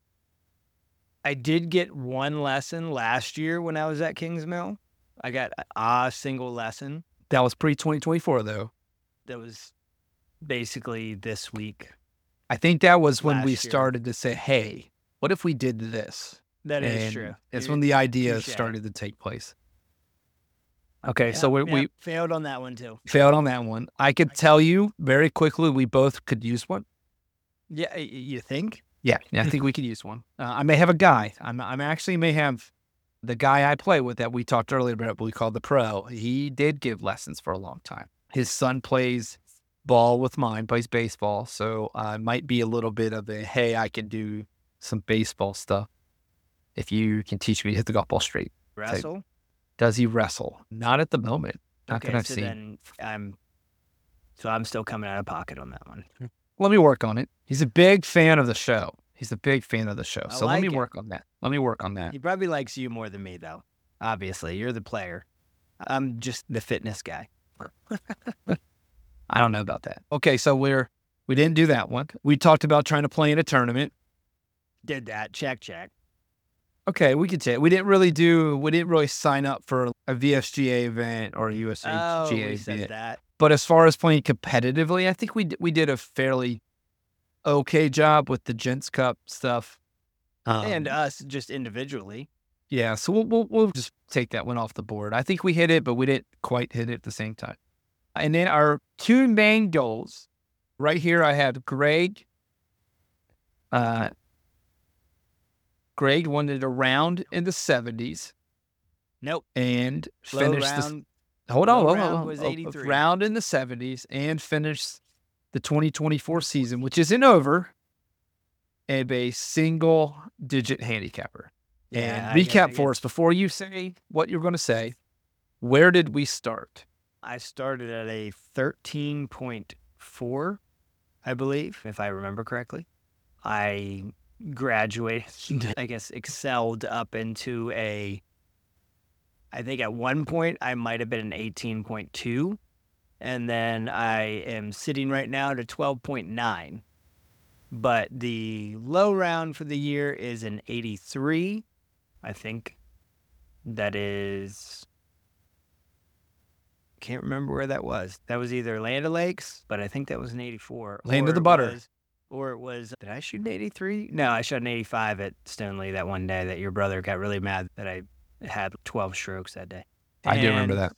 I did get one lesson last year when I was at Kings Mill. I got a single lesson. That was pre twenty twenty-four though. That was basically this week. I think that was when Last we year. started to say, hey, what if we did this? That is And true. It's You're- when the ideas touche. started to take place. Okay, Yeah, so we, yeah, we failed on that one too. failed on that one. I could tell you very quickly we both could use one. Yeah, y- you think? Yeah, yeah, I think we could use one. Uh, I may have a guy. I'm, I'm actually may have the guy I play with that we talked earlier about, we call the pro. He did give lessons for a long time. His son plays ball with mine, plays baseball. So uh, might be a little bit of a, hey, I can do some baseball stuff if you can teach me to hit the golf ball straight. Wrestle? Does he wrestle? Not at the moment. Not Okay, that I've so seen. then I'm, so I'm still coming out of pocket on that one. Let me work on it. He's a big fan of the show. He's a big fan of the show. I So let me like it. work on that. Let me work on that. He probably likes you more than me, though. Obviously, you're the player. I'm just the fitness guy. I don't know about that. Okay, so we're we didn't do that one. We talked about trying to play in a tournament. Did that. Check, check. Okay, we could say we didn't really do. We didn't really sign up for a V S G A event or a U S G A Oh, we event. said that. But as far as playing competitively, I think we d- we did a fairly okay job with the Gents Cup stuff. Um, And us just individually. yeah, so we'll, we'll we'll just take that one off the board. I think we hit it, but we didn't quite hit it at the same time. And then our two main goals, right here, I have Greg. Uh, Greg wanted a round in the seventies Nope. and Low finish the round. hold on, low hold on, round hold on. was A- a eighty-three. round in the seventies and finish the twenty twenty-four season, which isn't over, and a single digit handicapper. Yeah, I and get- I recap get- for us before you say what you're going to say. Where did we start? I started at a thirteen point four, I believe, if I remember correctly. I graduated, I guess, excelled up into a, I think at one point I might have been an eighteen point two. And then I am sitting right now at a twelve point nine. But the low round for the year is an eighty-three. I think that is, can't remember where that was. That was either Land O'Lakes, but I think that was an eighty-four. Land or of the it Butter. was- or it was, did I shoot an eighty-three? No, I shot an eighty-five at Stoneleigh that one day that your brother got really mad that I had twelve strokes that day. I do remember And- that.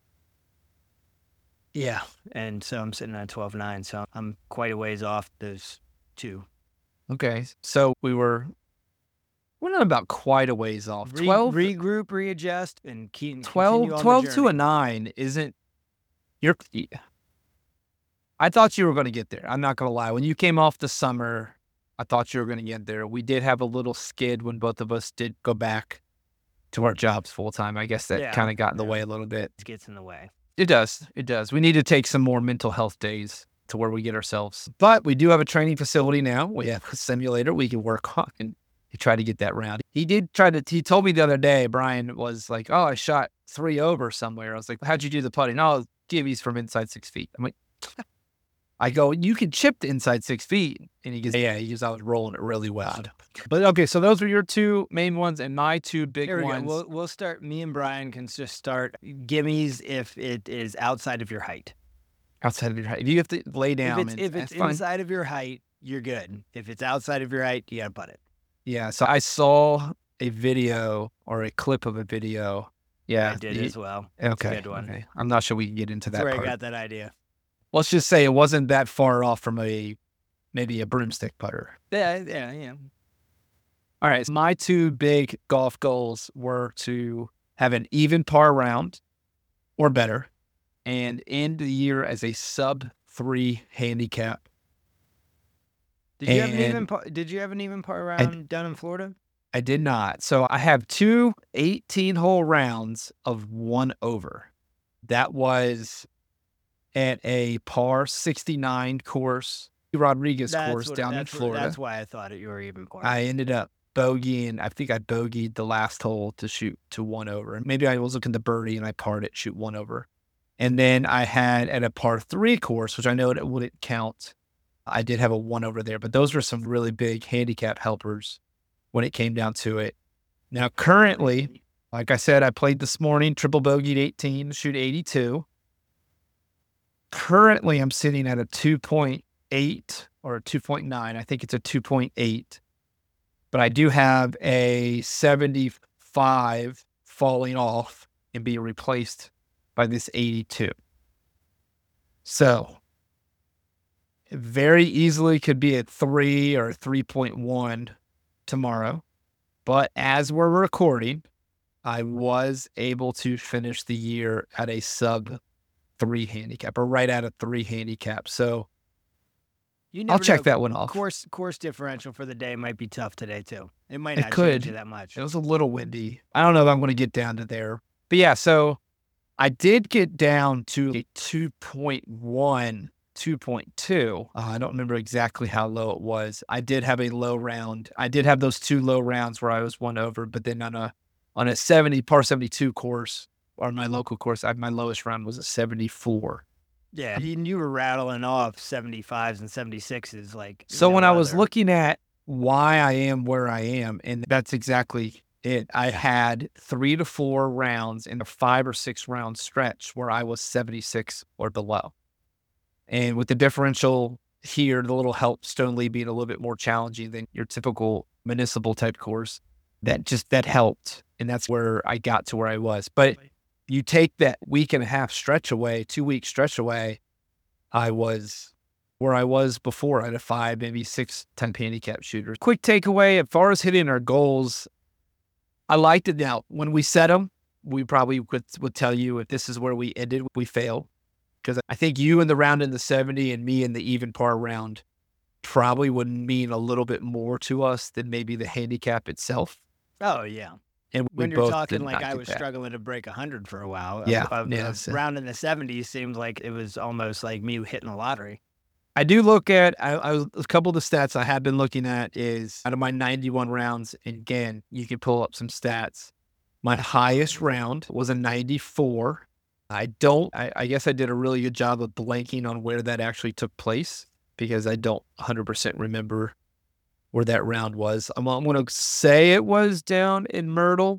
Yeah. And so I'm sitting at twelve nine. So I'm quite a ways off those two. Okay, so we were we're not about quite a ways off. Re- twelve, regroup, readjust, and keep twelve, continue on the twelve to a journey. nine isn't. You're. I thought you were going to get there. I'm not going to lie. When you came off the summer, I thought you were going to get there. We did have a little skid when both of us did go back to our jobs full time. I guess that Yeah, kind of got in the yeah. way a little bit. It gets in the way. It does. It does. We need to take some more mental health days to where we get ourselves. But we do have a training facility now. We have a simulator we can work on and, He tried to get that round. He did try to, he told me the other day, Brian was like, oh, I shot three over somewhere. I was like, how'd you do the putting? Oh, gibbies from inside six feet. I'm like, I go, you can chip the inside six feet. And he goes, yeah, he goes, I was rolling it really well. But okay, so those were your two main ones and my two big Here we ones. go. We'll, we'll start, me and Brian can just start gimmies if it is outside of your height. Outside of your height. If you have to lay down. If it's, if it's inside of your height, you're good. If it's outside of your height, you got to putt it. Yeah, so I saw a video or a clip of a video. Yeah. I did you, as well. Okay. Good one. Okay. I'm not sure we can get into that That's where part. I got that idea. Let's just say it wasn't that far off from a maybe a broomstick putter. Yeah, yeah, yeah. All right. So my two big golf goals were to have an even par round or better and end the year as a sub three handicap. Did you have an even par, did you have an even par round I, down in Florida? I did not. So I have two eighteen hole rounds of one over. That was at a par sixty-nine course, Rodriguez that's course what, down in Florida. What, that's why I thought it you were even par. I ended up bogeying. I think I bogeyed the last hole to shoot to one over. And maybe I was looking to birdie and I parred it, shoot one over. And then I had at a par three course, which I know it wouldn't count. I did have a one over there, but those were some really big handicap helpers when it came down to it. Now, currently, like I said, I played this morning, triple bogeyed eighteen, shoot eighty-two. Currently, I'm sitting at a two point eight or a two point nine. I think it's a two point eight. But I do have a seventy-five falling off and being replaced by this eighty-two. So it very easily could be a three or three point one tomorrow. But as we're recording, I was able to finish the year at a sub three handicap or right at a three handicap. So you I'll check know, that one off. Course course differential for the day might be tough today too. It might not it could. change you that much. It was a little windy. I don't know if I'm going to get down to there. But yeah, so I did get down to a two point one, two point two. Uh, I don't remember exactly how low it was. I did have a low round. I did have those two low rounds where I was one over, but then on a on a seventy par seventy-two course or my local course, I, my lowest round was a seventy-four. Yeah, you were rattling off seventy-fives and seventy-sixes. Like so no when other. I was looking at why I am where I am, and that's exactly it. I had three to four rounds in a five or six round stretch where I was seventy-six or below. And with the differential here, the little help Stoneleigh being a little bit more challenging than your typical municipal type course, that just, that helped. And that's where I got to where I was. But you take that week and a half stretch away, two week stretch away, I was where I was before at a five, maybe six, ten handicap shooter. Quick takeaway, as far as hitting our goals, I liked it. Now, when we set them, we probably would, would tell you if this is where we ended, we failed. Because I think you in the round in the seventy and me in the even par round probably would mean a little bit more to us than maybe the handicap itself. Oh, yeah. And we when you're both talking like I was that. struggling to break one hundred for a while, yeah, a, a, yeah a round in the seventies seemed like it was almost like me hitting the lottery. I do look at, I, I was, a couple of the stats I have been looking at is out of my ninety-one rounds, and again, you can pull up some stats. My highest round was a ninety-four. I don't, I, I guess I did a really good job of blanking on where that actually took place because I don't one hundred percent remember where that round was. I'm, I'm going to say it was down in Myrtle,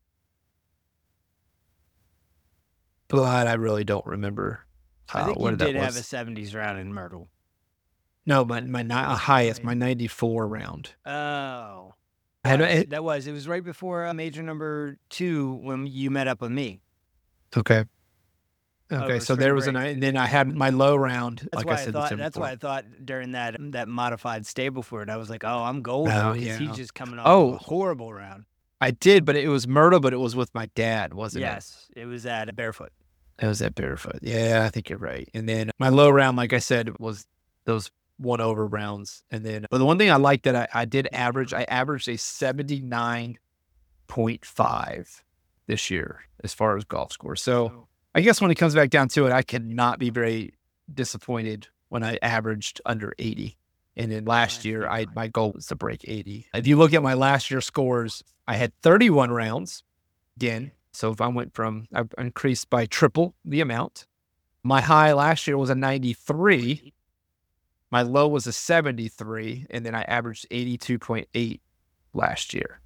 but I really don't remember uh, I think where you that did was. have a seventies round in Myrtle. No, my my ni- highest, my ninety-four round. Oh. I had, Yes, it, that was, it was right before uh, major number two when you met up with me. okay. Okay, Over so spring there was break. an, and then I had my low round, That's like why I I, said. thought. the That's before. why I thought during that that modified Stableford, I was like, "Oh, I'm golden." Oh, because yeah. he's just coming off Oh. of a horrible round. I did, but it was Myrtle, but it was with my dad, wasn't it? Yes, it was at Barefoot. It was at Barefoot. Yeah, I think you're right. And then my low round, like I said, was those one over rounds. And then, but the one thing I liked that I, I did average, I averaged a seventy-nine point five this year as far as golf score. So I guess when it comes back down to it, I cannot be very disappointed when I averaged under eighty. And then last year, I my goal was to break eighty. If you look at my last year's scores, I had thirty-one rounds again. So if I went from, I increased by triple the amount. My high last year was a ninety-three. My low was a seventy-three. And then I averaged eighty-two point eight last year.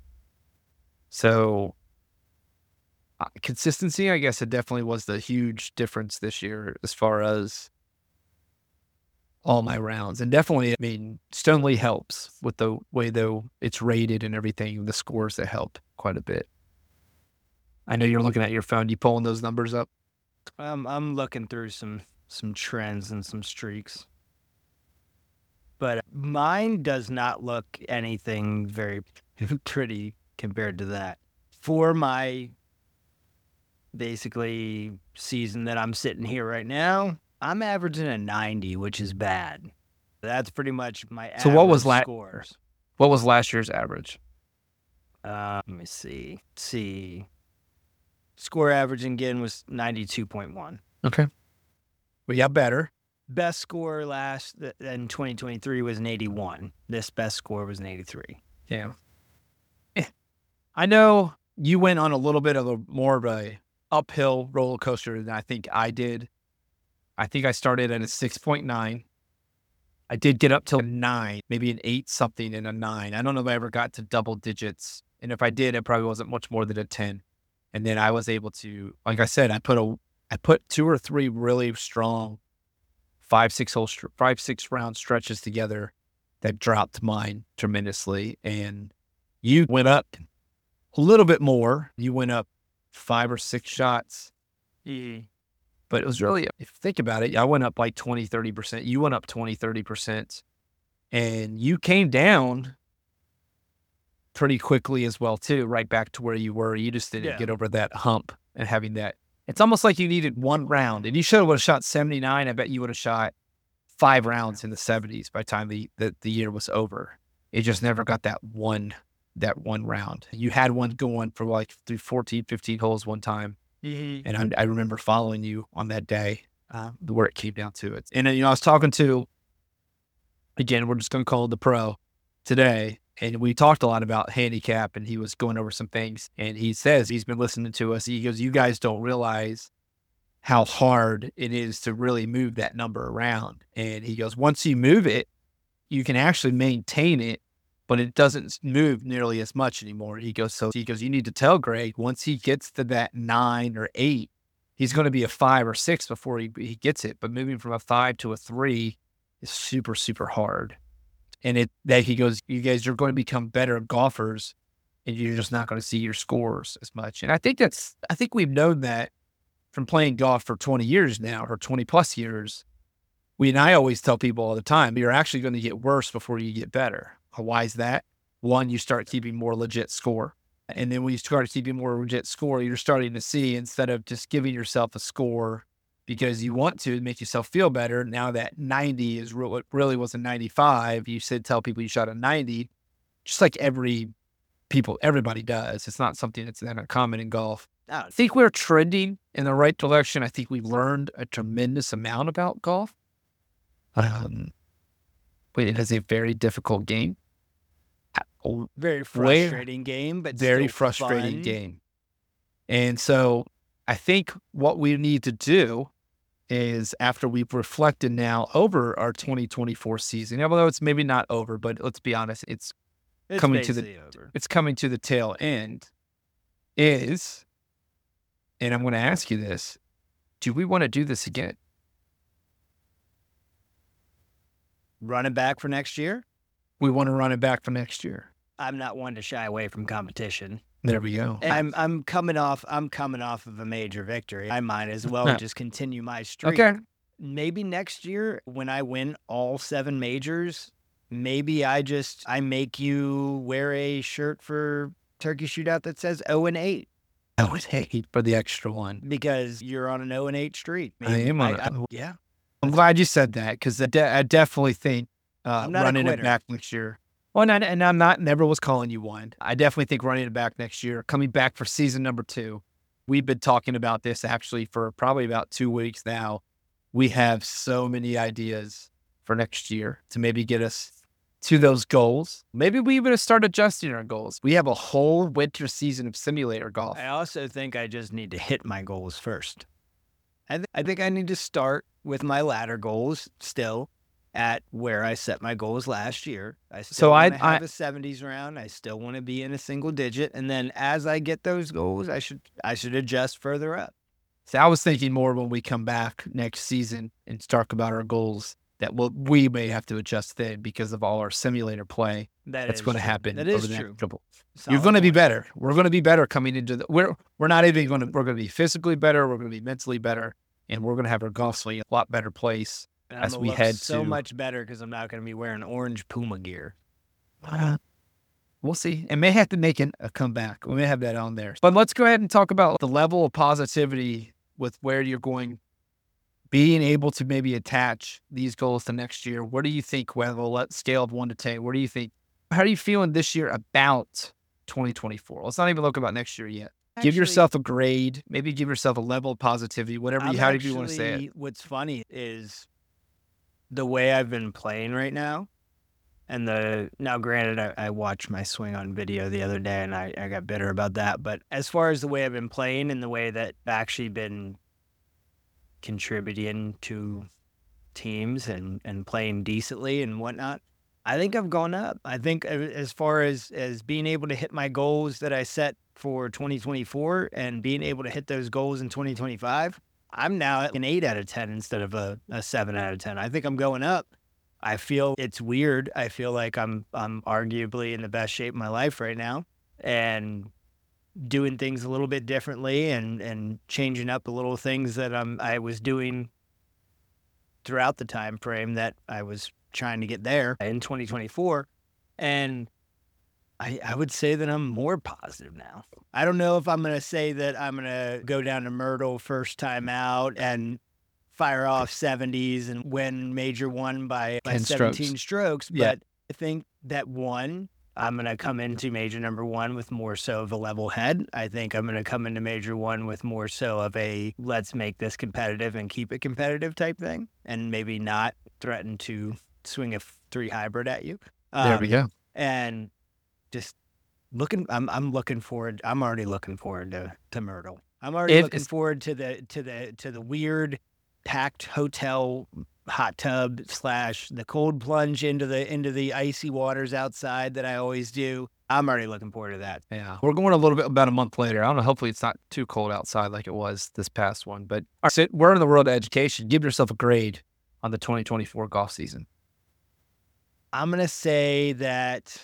So uh, consistency, I guess it definitely was the huge difference this year as far as all my rounds. And definitely, I mean, Stoneleigh helps with the way though it's rated and everything, the scores that help quite a bit. I know you're looking at your phone. You pulling those numbers up? Um, I'm looking through some some trends and some streaks. But mine does not look anything very pretty compared to that. For my basically season that I'm sitting here right now, I'm averaging a ninety, which is bad. That's pretty much my So what was average la- scores. What was last year's average? Uh, let me see. Let's see. Score average again was ninety-two point one. Okay. We got better. Best score last in twenty twenty-three was an eighty-one. This best score was an eighty-three. Yeah. Eh. I know you went on a little bit of a more of a uphill roller coaster than I think I did. I think I started at a six point nine. I did get up to a nine, maybe an eight something and a nine. I don't know if I ever got to double digits. And if I did, it probably wasn't much more than a ten. And then I was able to, like I said, I put a, I put two or three really strong five, six hole, five, six round stretches together that dropped mine tremendously. And you went up a little bit more. You went up five or six shots. Mm-hmm. But it was really, if you think about it, I went up like twenty, thirty percent. You went up twenty, thirty percent. And you came down pretty quickly as well, too, right back to where you were. You just didn't Yeah. get over that hump and having that. It's almost like you needed one round. And you should have shot seventy-nine. I bet you would have shot five rounds in the seventies by the time the, the, the year was over. It just never got that one, that one round. You had one going for like through fourteen, fifteen holes one time. Mm-hmm. And I, I remember following you on that day, uh, where it came down to it. And, you know, I was talking to, again, we're just going to call it the pro today. And we talked a lot about handicap, and he was going over some things. And he says he's been listening to us. He goes, you guys don't realize how hard it is to really move that number around. And he goes, once you move it, you can actually maintain it, but it doesn't move nearly as much anymore. He goes, so he goes, you need to tell Greg, once he gets to that nine or eight, he's going to be a five or six before he, he gets it. But moving from a five to a three is super, super hard. And it that he goes, you guys are going to become better golfers, and you're just not going to see your scores as much. And I think that's, I think we've known that from playing golf for twenty years now, or twenty plus years. We, and I always tell people all the time, you're actually going to get worse before you get better. Why is that? One, you start keeping more legit score. And then when you start keeping more legit score, you're starting to see, instead of just giving yourself a score because you want to make yourself feel better, now that ninety is what really was a ninety-five. You said, tell people you shot a ninety, just like every people, everybody does. It's not something that's that uncommon in golf. I think we're trending in the right direction. I think we've learned a tremendous amount about golf. Um, but it is a very difficult game. Very frustrating game, but very still frustrating fun. game. And so I think what we need to do is, after we've reflected now over our twenty twenty-four season, although it's maybe not over, but let's be honest, it's It's coming to the basically over. it's coming to the tail end, is, and I'm going to ask you this, do we want to do this again? Run it back for next year? We want to run it back for next year. I'm not one to shy away from competition. There we go. I'm I'm coming off I'm coming off of a major victory. I might as well Yeah. just continue my streak. Okay. Maybe next year when I win all seven majors, maybe I just I make you wear a shirt for Turkey Shootout that says oh and eight I would hate for the extra one. because you're on an oh and eight streak. I am on I, a- yeah. I'm glad you said that, because I, de- I definitely think uh, I'm not a running it quitter. back next year. Well, and, I, and I'm not, never was calling you one. I definitely think running it back next year, coming back for season number two. We've been talking about this actually for probably about two weeks now. We have so many ideas for next year to maybe get us to those goals. Maybe we even start adjusting our goals. We have a whole winter season of simulator golf. I also think I just need to hit my goals first. I, th- I think I need to start with my ladder goals still at where I set my goals last year. I still So I, want to have I, a seventies round. I still want to be in a single digit. And then as I get those goals, I should I should adjust further up. so I was thinking more when we come back next season and talk about our goals that we'll, we may have to adjust then because of all our simulator play That that's is going to true. happen That over is the true. next couple. Solid You're going to be point. better. We're going to be better coming into the. We're we're not even going to. We're going to be physically better. We're going to be mentally better, and we're going to have our golf swing in a lot better place And I'm as gonna we look head so to. much better because I'm not going to be wearing orange Puma gear. Uh, we'll see. And may have to make an, a comeback. We may have that on there. But let's go ahead and talk about the level of positivity with where you're going, being able to maybe attach these goals to next year. What do you think, Well, let's scale of one to ten? What do you think? How are you feeling this year about twenty twenty-four? Let's not even look about next year yet. Give Actually, yourself a grade. Maybe give yourself a level of positivity. Whatever you, I'm how do you want to say it? actually- What's funny is the way I've been playing right now. And the now, granted, I, I watched my swing on video the other day, and I, I got bitter about that. But as far as the way I've been playing and the way that I've actually been contributing to teams and, and playing decently and whatnot, I think I've gone up. I think as far as, as being able to hit my goals that I set for twenty twenty-four and being able to hit those goals in twenty twenty-five, I'm now at an eight out of ten instead of a, a seven out of ten. I think I'm going up. I feel it's weird. I feel like I'm I'm arguably in the best shape of my life right now and doing things a little bit differently and, and changing up the little things that I'm I was doing throughout the time frame that I was trying to get there in twenty twenty-four. And I, I would say that I'm more positive now. I don't know if I'm going to say that I'm going to go down to Myrtle first time out and fire off seventies and win major one by, by ten seventeen strokes. strokes. Yeah. But I think that one, I'm going to come into major number one with more so of a level head. I think I'm going to come into major one with more so of a let's make this competitive and keep it competitive type thing, and maybe not threaten to swing a three hybrid at you. Um, There we go. And just looking, I'm I'm looking forward. I'm already looking forward to, to Myrtle. I'm already It looking is- forward to the to the to the weird packed hotel hot tub slash the cold plunge into the into the icy waters outside that I always do. I'm already looking forward to that. Yeah. We're going a little bit about a month later. I don't know. Hopefully it's not too cold outside like it was this past one. But all right, so we're in the world of education. Give yourself a grade on the twenty twenty-four golf season. I'm gonna say that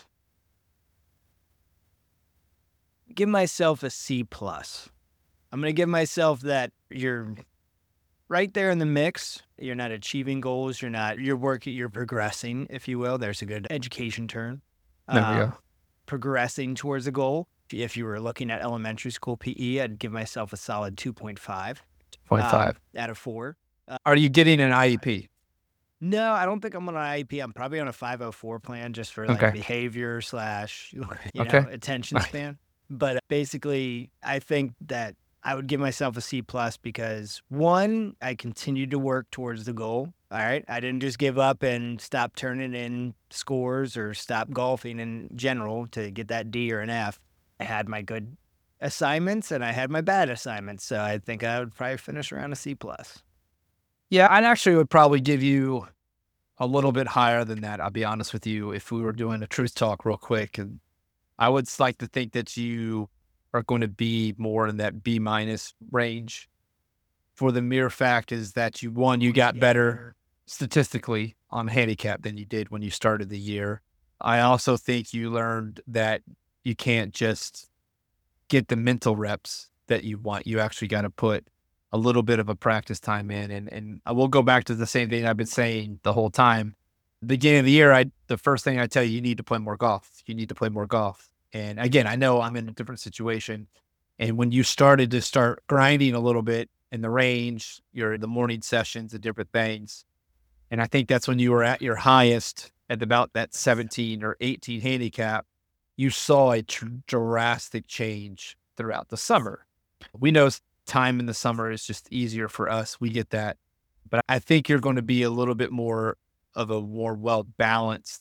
give myself a C plus. I'm gonna give myself that you're right there in the mix. You're not achieving goals. You're not. You're working. You're progressing, if you will. There's a good education term. There we go. Um, Progressing towards a goal. If you were looking at elementary school P E, I'd give myself a solid two point five Point five. um, out of four. Are you getting an I E P? No, I don't think I'm on an I E P. I'm probably on a five oh four plan just for like Okay. behavior slash you Okay. know attention span. But basically, I think that I would give myself a C plus because one, I continued to work towards the goal. All right, I didn't just give up and stop turning in scores or stop golfing in general to get that D or an F. I had my good assignments and I had my bad assignments, so I think I would probably finish around a C plus. Yeah, I actually would probably give you a little bit higher than that. I'll be honest with you. If we were doing a truth talk real quick, and I would like to think that you are going to be more in that B minus range. For the mere fact is that you one, you got better statistically on handicap than you did when you started the year. I also think you learned that you can't just get the mental reps that you want. You actually got to put a little bit of a practice time in. And, and I will go back to the same thing I've been saying the whole time. Beginning of the year, I the first thing I tell you, you need to play more golf. You need to play more golf. And again, I know I'm in a different situation. And when you started to start grinding a little bit in the range, your the morning sessions, the different things, and I think that's when you were at your highest at about that seventeen or eighteen handicap, you saw a tr- drastic change throughout the summer. We know time in the summer is just easier for us. We get that. But I think you're going to be a little bit more of a more well-balanced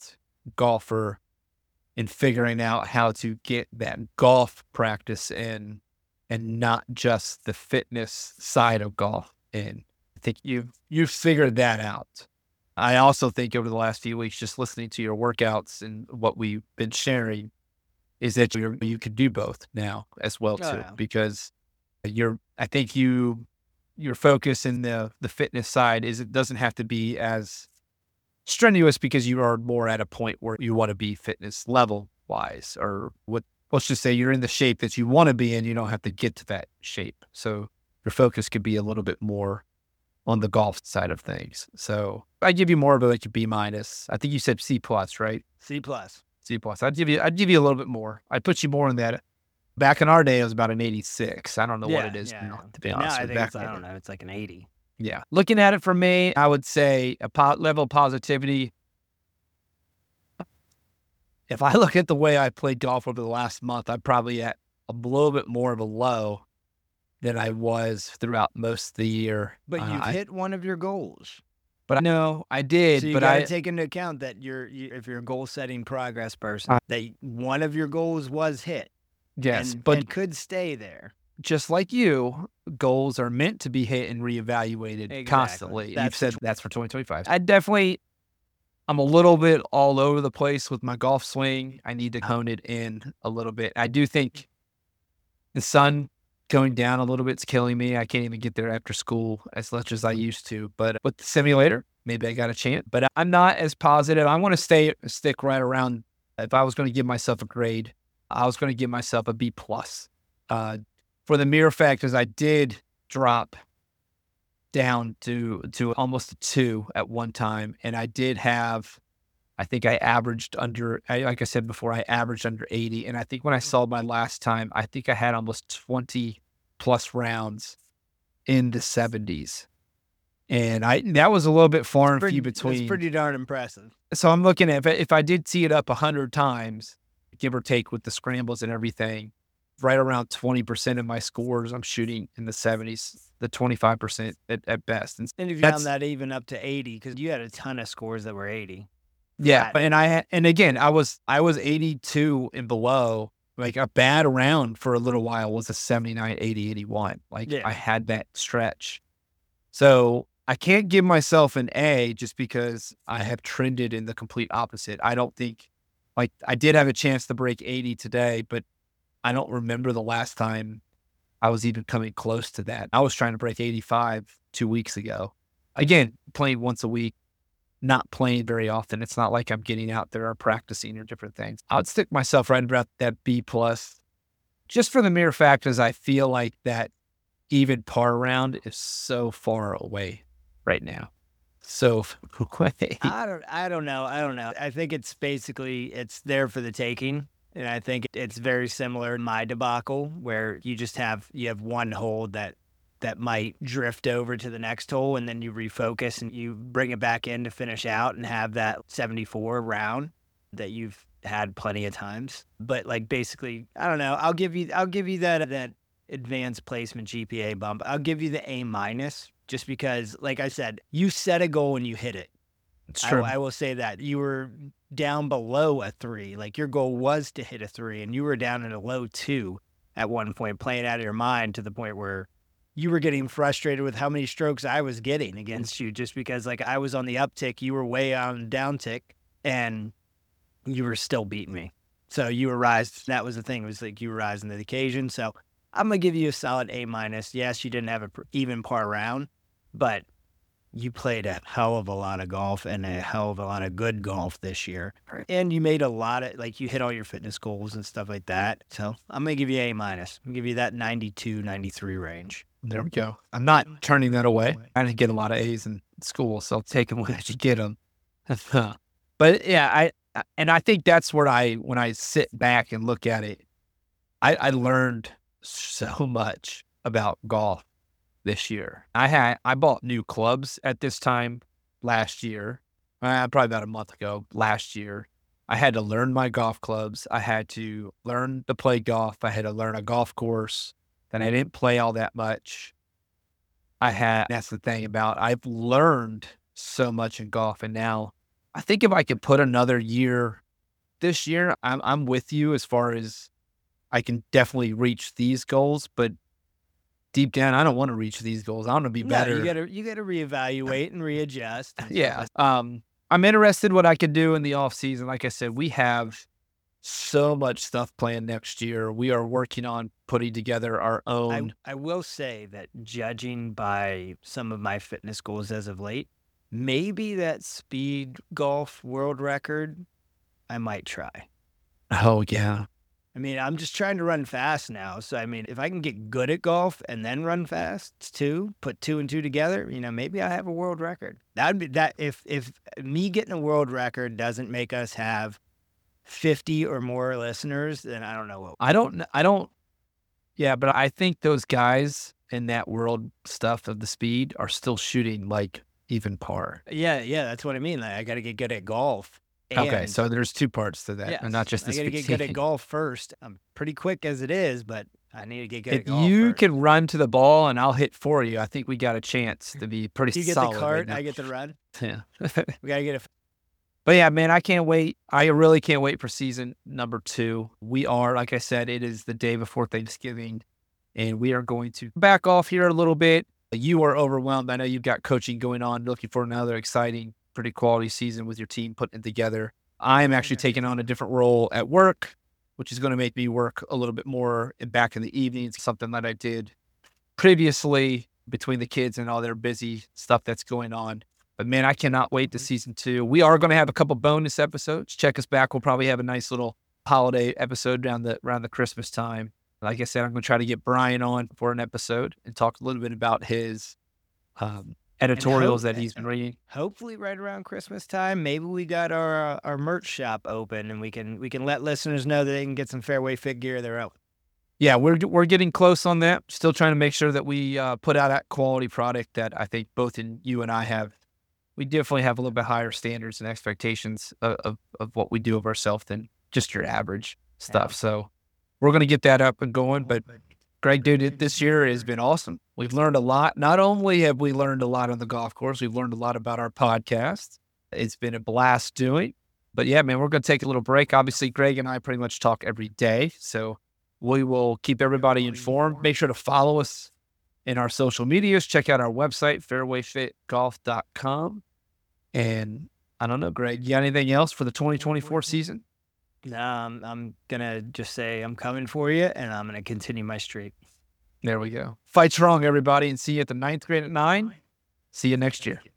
golfer in figuring out how to get that golf practice in and not just the fitness side of golf in. I think you've, you've figured that out. I also think over the last few weeks, just listening to your workouts and what we've been sharing, is that you're, you can do both now as well too, Oh, yeah. because you're, I think you, your focus in the, the fitness side is it doesn't have to be as strenuous because you are more at a point where you want to be fitness level wise, or what, let's just say you're in the shape that you want to be in. You don't have to get to that shape. So your focus could be a little bit more on the golf side of things. So I give you more of a, like a B minus. I think you said C plus, right? C plus. C plus. I'd give you, I'd give you a little bit more. I'd put you more in that. Back in our day, it was about an eighty-six. I don't know what it is yeah, now, yeah. to be Now honest. I with think you. it's, I don't know, it's like an eighty. Yeah. Looking at it for me, I would say a po- level of positivity. If I look at the way I played golf over the last month, I'm probably at a little bit more of a low than I was throughout most of the year. But Uh, you've I- hit one of your goals. But I know I did, So you but got I, to take into account that you're, you, if you're a goal setting progress person, Uh, that one of your goals was hit. yes, and, but and could stay there. just like you, goals are meant to be hit and reevaluated Exactly. constantly. You've That's said that's for twenty twenty-five. I definitely, I'm a little bit all over the place with my golf swing. I need to hone it in a little bit. I do think the sun going down a little bit is killing me. I can't even get there after school as much as I used to. But with the simulator, maybe I got a chance. But I'm not as positive. I want to stay stick right around. If I was going to give myself a grade, I was going to give myself a B plus. Uh, for the mere fact is I did drop down to to almost a two at one time, and I did have, I think I averaged under, I, like I said before, I averaged under eighty, and I think when I saw my last time, I think I had almost twenty plus rounds in the seventies, and I that was a little bit far and Pretty, few between. It's pretty darn impressive. So I'm looking at, if I, if I did tee it up a hundred times, give or take with the scrambles and everything, right around twenty percent of my scores, I'm shooting in the seventies, the twenty-five percent at, at best. And And if you that's- found that even up to eighty, because you had a ton of scores that were eighty. yeah. flat. And I, and again, I was, I was eighty-two and below. Like a bad round for a little while was a seventy-nine, eighty, eighty-one. Like Yeah. I had that stretch. So I can't give myself an A just because I have trended in the complete opposite. I don't think, like, I did have a chance to break eighty today, but I don't remember the last time I was even coming close to that. I was trying to break eighty-five two weeks ago. Again, playing once a week, not playing very often. It's not like I'm getting out there or practicing or different things. I'd stick myself right about that B plus, just for the mere fact is I feel like that even par round is so far away right now. So far away. I don't, I don't know. I don't know. I think it's basically, it's there for the taking. And I think it's very similar to my debacle, where you just have, you have one hole that, that might drift over to the next hole, and then you refocus and you bring it back in to finish out and have that seventy-four round that you've had plenty of times. But like, basically, I don't know. I'll give you, I'll give you that, that advanced placement G P A bump. I'll give you the A minus, just because, like I said, you set a goal and you hit it. It's I, true. I will say that you were down below a three. Like, your goal was to hit a three, and you were down at a low two at one point, playing out of your mind to the point where you were getting frustrated with how many strokes I was getting against you, just because, like, I was on the uptick, you were way on the downtick, and you were still beating me. So you were rising. That was the thing. It was like you were rising to the occasion. So I'm gonna give you a solid A minus. Yes, you didn't have a pr- even par round, but you played a hell of a lot of golf and a hell of a lot of good golf this year. And you made a lot of, like, you hit all your fitness goals and stuff like that. So I'm going to give you A minus. I'm going to give you that ninety-two, ninety-three range. There we go. I'm not turning that away. I didn't get a lot of A's in school, so I'll take them when I should get them. But yeah, I, and I think that's where I, when I sit back and look at it, I, I learned so much about golf this year. I had, I bought new clubs at this time last year, uh, probably about a month ago, last year. I had to learn my golf clubs. I had to learn to play golf. I had to learn a golf course that I didn't play all that much. I had, that's the thing about, I've learned so much in golf, and now I think if I could put another year this year, I'm I'm with you as far as I can definitely reach these goals, but deep down, I don't want to reach these goals. I want to be No, better. you gotta you gotta reevaluate and readjust. And Yeah. stuff. Um, I'm interested what I can do in the off season. Like I said, we have so much stuff planned next year. We are working on putting together our I, own. I will say that judging by some of my fitness goals as of late, maybe that speed golf world record, I might try. Oh yeah. I mean, I'm just trying to run fast now. So, I mean, if I can get good at golf and then run fast too, put two and two together, you know, maybe I have a world record. That'd be that if if me getting a world record doesn't make us have fifty or more listeners, then I don't know what. I don't. kn- I don't. Yeah, but I think those guys in that world stuff of the speed are still shooting like even par. Yeah, yeah, that's what I mean. Like, I got to get good at golf. Okay, And so there's two parts to that, yes, and not just the I got to get speed. good at golf first. I'm pretty quick as it is, but I need to get good at If golf. you first. can run to the ball and I'll hit for you, I think we got a chance to be pretty you get solid. the right cart, now. I get the run. Yeah. We got to get a. But yeah, man, I can't wait. I really can't wait for season number two. We are, like I said, it is the day before Thanksgiving, and we are going to back off here a little bit. You are overwhelmed. I know you've got coaching going on, looking for another exciting, pretty quality season with your team putting it together. I am actually taking on a different role at work, which is going to make me work a little bit more back in the evenings, something that I did previously between the kids and all their busy stuff that's going on. But man, I cannot wait to season two. We are going to have a couple bonus episodes. Check us back. We'll probably have a nice little holiday episode around the around the Christmas time. Like I said, I'm going to try to get Brian on for an episode and talk a little bit about his um, editorials hope- that he's been reading. Hopefully, right around Christmas time, maybe we got our uh, our merch shop open, and we can we can let listeners know that they can get some Fairway Fit gear of their own. Yeah, we're we're getting close on that. Still trying to make sure that we uh, put out that quality product that I think both in you and I have. We definitely have a little bit higher standards and expectations of, of, of what we do of ourselves than just your average stuff. Yeah. So we're going to get that up and going. But Greg, dude, it, this year has been awesome. We've learned a lot. Not only have we learned a lot on the golf course, we've learned a lot about our podcast. It's been a blast doing. But yeah, man, we're going to take a little break. Obviously, Greg and I pretty much talk every day. So we will keep everybody informed. Make sure to follow us in our social medias. Check out our website, fairway fit golf dot com. And I don't know, Greg, you got anything else for the twenty twenty-four season? No, I'm, I'm gonna just say I'm coming for you, and I'm gonna continue my streak. There we go. Fight strong, everybody, and see you at the ninth grade at nine. See you next year.